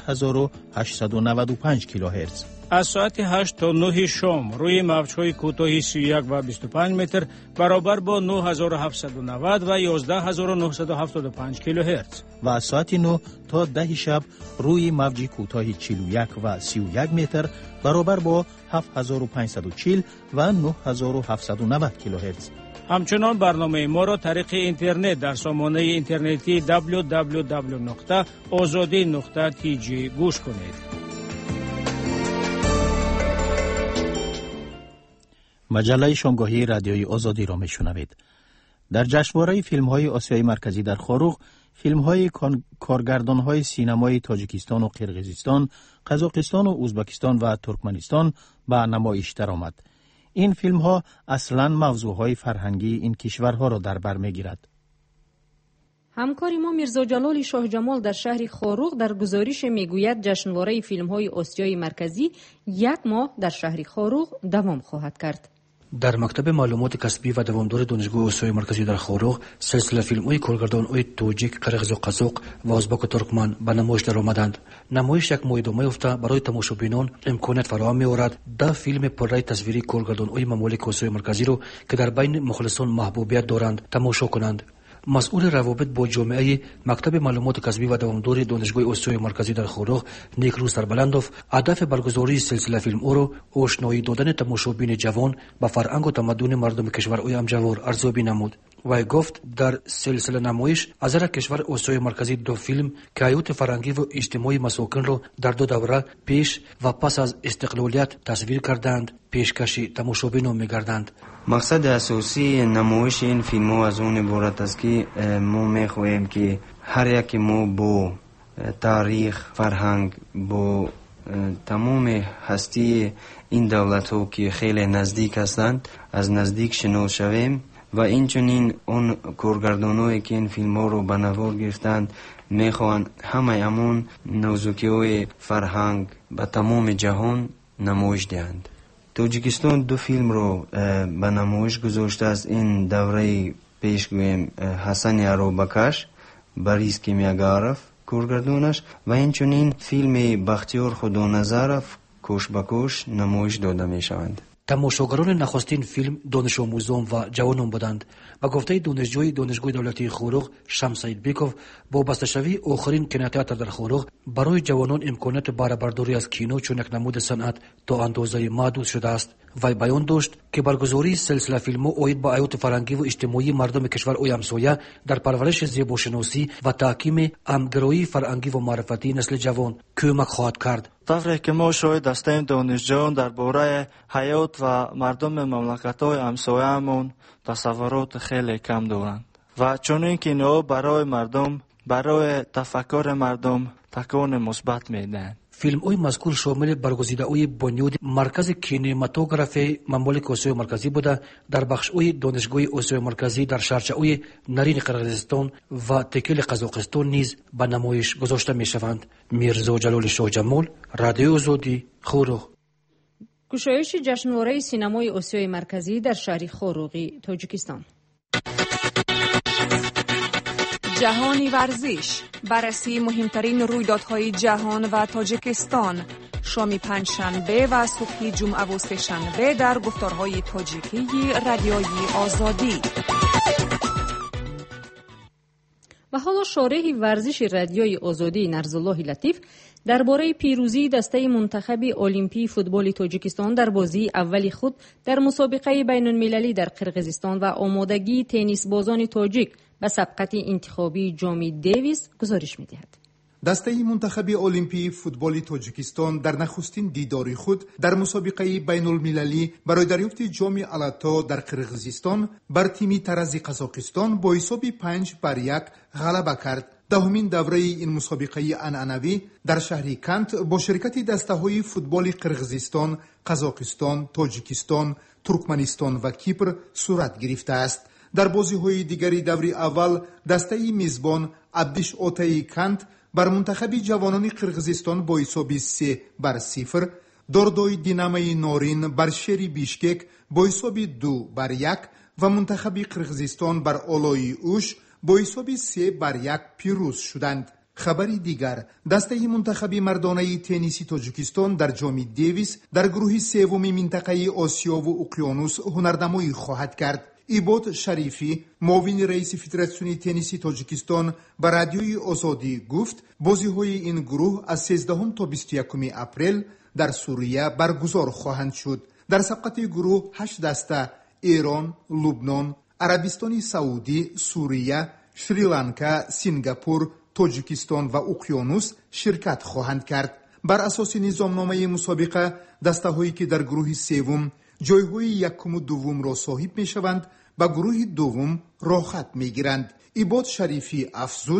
11895 کیلوهرتز. از ساعت 8 تا 9 شام روی موج‌های کوتاه 31 و 25 متر برابر با 9790 و 11975 کیلوهرتز. و از ساعت 9 تا 10 شب روی موج کوتاه 41 و 31 متر برابر با 7540 و 9790 کیلوهرتز. همچنان برنامه ما را طریق اینترنت در سامانه اینترنتی www.azadi.tg گوش کنید. مجله شامگاهی رادیوی آزادی را میشنوید. در جشنواره فیلم‌های آسیای مرکزی در خاروغ، فیلم‌های کارگردان‌های سینمای تاجیکستان و قرقیزستان، قزاقستان و ازبکستان و ترکمنستان به نمایش درآمد. این فیلم‌ها اصلاً موضوعهای فرهنگی این کشورها را در بر می‌گیرد. همکار ما میرزا جلال شاه جمال در شهر خاروغ در گزارش میگوید جشنواره فیلم‌های آسیای مرکزی 1 ماه در شهر خاروغ دوام خواهد کرد. در مکتب معلومات کسبی و دوامدار دانشگاه آسیای مرکزی در خورخ سلسله فیلم‌های کارگردان‌های توجیک، قرغیز و قزاق و ازبک و ترکمن به نمایش درآمدند. نمایش یک ماه ادامه یافته برای تماشابینان امکانیت فراهم می‌آورد 10 فیلم پررای تصویری کارگردان‌های ممالک آسیای مرکزی را که در بین مخلصان محبوبیت دارند تماشا کنند. مسئول روابط با جامعه مکتب معلومات کسبی و دوامدار دانشگاه آسیای مرکزی در خورخ نیکرو سربلندوف هدف برگزاری سلسله فیلم او را آشنایی دادن تماشابین جوان به فرهنگ و تمدن مردم کشورهای همجوار ارزیابی نمود. و گفت در سلسله نمایش از هر کشور آسیای مرکزی 2 فیلم که حیات فرهنگی و اجتماعی مساکن را در 2 دوره پیش و پس از استقلالیت تصویر کردند پیشکش تماشابینان می‌گردند. مقصد اساسی نمایش این فیلم ها از اون عبارت است که ما میخواهیم که هر یک ما با تاریخ، فرهنگ، با تمام هستی این دولت ها که خیلی نزدیک هستند از نزدیک شناس شویم و اینچنین اون کارگردانایی که این فیلم ها رو به نوار گرفتند میخواهند همه امون نازکی های فرهنگ به تمام جهان نمایش دهند. تاجیکستان 2 فیلم رو به نمایش گذاشته است. این دوره پیش گویم حسن عرابکش، بریز کیمیاگارف کارگردانش و اینچنین فیلم بختیار خدا نظرف کوش به کوش نمایش داده می شوند. تماشاگران نخستین فیلم دانش آموزان و جوانان بودند. به گفته دانشجوی دانشگاه دولتی خورخ شمس سیدبیکوف با بسته‌شوی آخرین کینوتئاتر در خورخ برای جوانان امکانات بهره برداری از کینو چون یک نمود صنعت تا اندازه محدود شده است. وی بیان داشت که برگزاری سلسله فیلم‌ها اید با حیات فرهنگی و اجتماعی مردم کشورهای همسایه در پرورش زیباشناسی و تحکیم همگرایی فرهنگی و معرفتی نسل جوان کمک خواهد کرد. طوری که ما شاهد هستیم دانشجویان درباره حیات و مردم مملکت‌های همسایه‌مون تصورات خیلی کم دارند و چون که اینها برای مردم، برای تفکر مردم تکان مثبت میدن. فیلم‌های مذکور شامل برگزیده‌های بنیاد مرکز کینماتوگرافی ممالک آسیای مرکزی بوده در بخش‌های دانشگاه آسیای مرکزی در شهرچه‌های نرین قرغیزستان و تکیل قزاقستان نیز به نمایش گذاشته می‌شوند. میرزا جلال شاه جمال، رادیو آزادی، خورخ. گشایش جشنواره سینمای آسیای مرکزی در شهر خورخی، تاجیکستان. جهانی ورزش، بررسی مهمترین رویدادهای جهان و تاجیکستان، شام پنجشنبه و صبح جمعه و سه‌شنبه در گفتارهای تاجیکی رادیوی آزادی. و حالا شارح ورزش رادیوی آزادی نرزالله لطیف درباره پیروزی دسته منتخب المپی فوتبال تاجیکستان در بازی اول خود در مسابقه بین المللی در قرقیزستان و آمادگی تنیس بازان تاجیک به سبقت انتخابی جامی دیویس گزارش می‌دهد. دسته منتخب المپی فوتبال تاجیکستان در نخستین دیدار خود در مسابقه بین المللی برای دریافت جام آلاتا در قرقیزستان بر تیم ترازی قزاقستان با حساب 5-1 غلبه کرد. دهمین دوره این مسابقه عنعنوی در شهر کنت با شرکت دسته‌های فوتبال قرقیزستان، قزاقستان، تاجیکستان، ترکمنستان و کیپر صورت گرفته است. در بازی‌های دیگری دوره اول دسته میزبان عبدیش اوتای کنت بر منتخب جوانان قرقیزستان با حساب 3-0، دردوی دینامای نورین بر شهر بیشکک با حساب 2-1 و منتخب قرقیزستان بر اولای اوش با حساب 3-1 پیروز شدند. خبری دیگر، دسته منتخب مردانه تنیسی تاجیکستان در جام دیویس در گروه سوم منطقه آسیا و اقیانوس هنرنمایی خواهد کرد. ایباد شریفی، معاون رئیس فدراسیون تنیسی تاجیکستان، به رادیوی آزادی گفت بازی‌های این گروه از 13 تا 21 اپریل در سوریه برگزار خواهند شد. در سبقت گروه 8 دسته ایران، لبنان، عربستان سعودی، سوریه، شریلانکا، سینگاپور، تاجیکستان و اقیانوس شرکت خواهند کرد. بر اساس نظامنامه مسابقه دسته‌هایی که در گروه سوم جایهای یکم و دوم را صاحب می‌شوند به گروه دوم راه خط می‌گیرند. ایباد شریفی افزود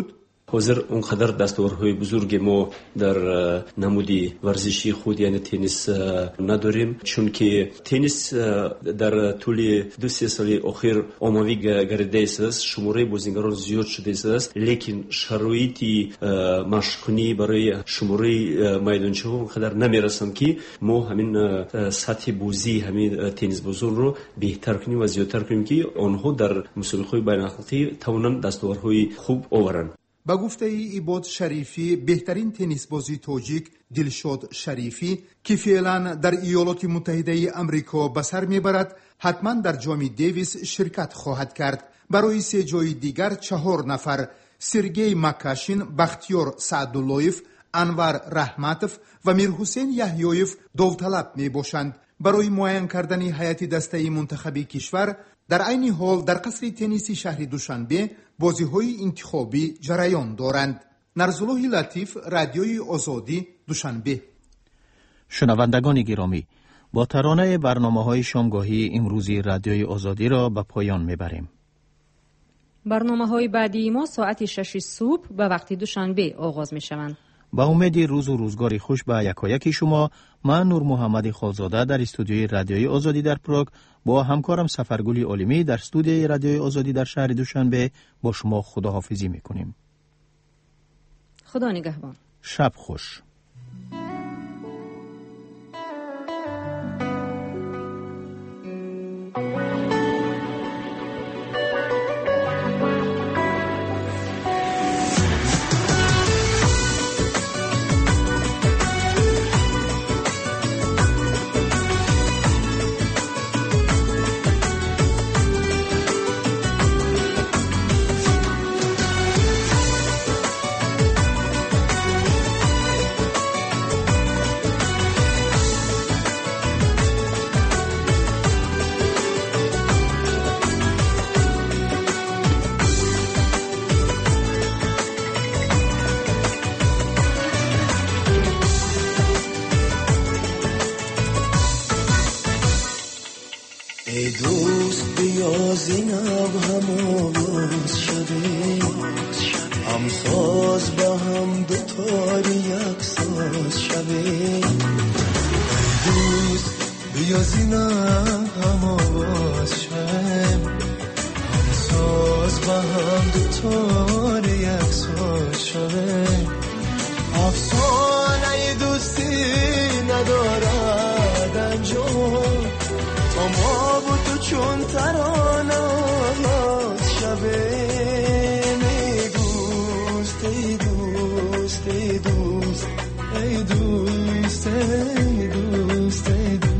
حاضر اونقدر دستاوردهای بزرگ ما در نمودی ورزشی خود یعنی تنیس نداریم، چون که تنیس در طول 2-3 سال اخیر عمومی گردیده است، شماره بازیگران زیاد شده است، لیکن شرایطی مشکنی برای شماره میدانچه اونقدر نمیرسند که ما همین سطح بازی همین تنیس بازان رو بهتر کنیم و زیادتر کنیم که آنها در مسابقه‌های بین‌المللی توانند دستاوردهای خوب آورند. با گفته ایباد شریفی، بهترین تنیس بازی تاجیک دلشاد شریفی که فعلا در ایالات متحده آمریکا به سر میبرد، حتما در جام دیویس شرکت خواهد کرد. برای 3 جای دیگر 4 نفر سرگئی مکاشین، بختیار سعداللهیف، انور رحمتوف و میرحسین یحیایف داوطلب می باشند. برای معین کردن هیئت دسته منتخبی کشور در عین حال در قصر تنیسی شهر دوشنبه بازی‌های انتخابی جریان دارند. نرزالله لطیف، رادیوی آزادی، دوشنبه. شنوندگان گرامی، با ترانه برنامه‌های شامگاهی امروزی رادیوی آزادی را به پایان میبریم. برنامه‌های بعدی ما ساعت 6 صبح به وقت دوشنبه آغاز می‌شوند. با امید روز و روزگاری خوش به یکایک شما، من نور محمد خالزاده در استودیوی رادیوی آزادی در پراگ با همکارم سفرگل عالمی در استودیوی رادیوی آزادی در شهر دوشنبه با شما خداحافظی میکنیم. خدا نگهبان. شب خوش. ای دوست بیا زینب هم آواز شده، هم ساز با هم دوتاری یک ساز شده. ای دوست بیا زینب هم آواز شده، هم ساز با هم دوتاری یک ساز شده. افسانه دوستی ندارد انجام، تا ما با تو چون ترانه آغاز شبه. ای دوست ای دوست ای دوست ای دوست ای دوست ای دوست.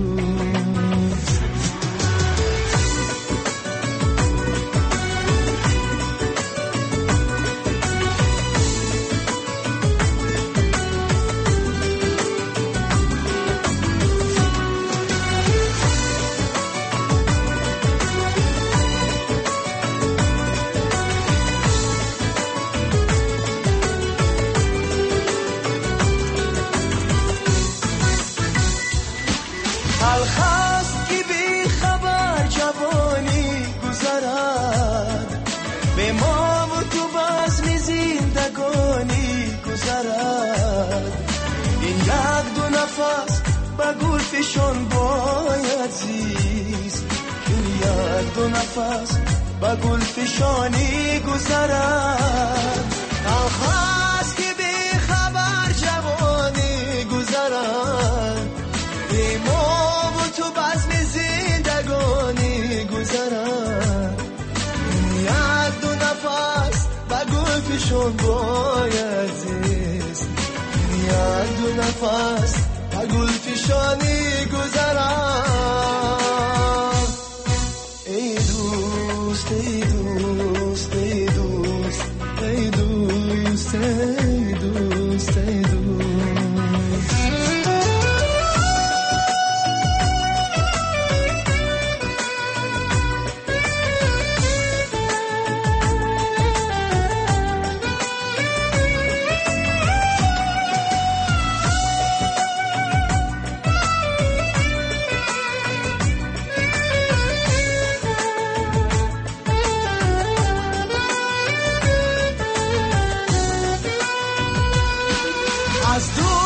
الخست که بی خبر جوانی گذرد، به ما و تو بزم زندگانی گذرد. این یک دو نفس به گل فشان باید زیست، این یک دو نفس به گل فشانی گذرد. الخست که بی خبر جوانی گذرد، به ما تو بزم زندگانی گذرد. یک دو نفس به گل فشان باید زیست، یک دو نفس به گل فشانی گذرد. ای دوست ای دوست ای دوست ای دوست ای دوست ای دوست. از دور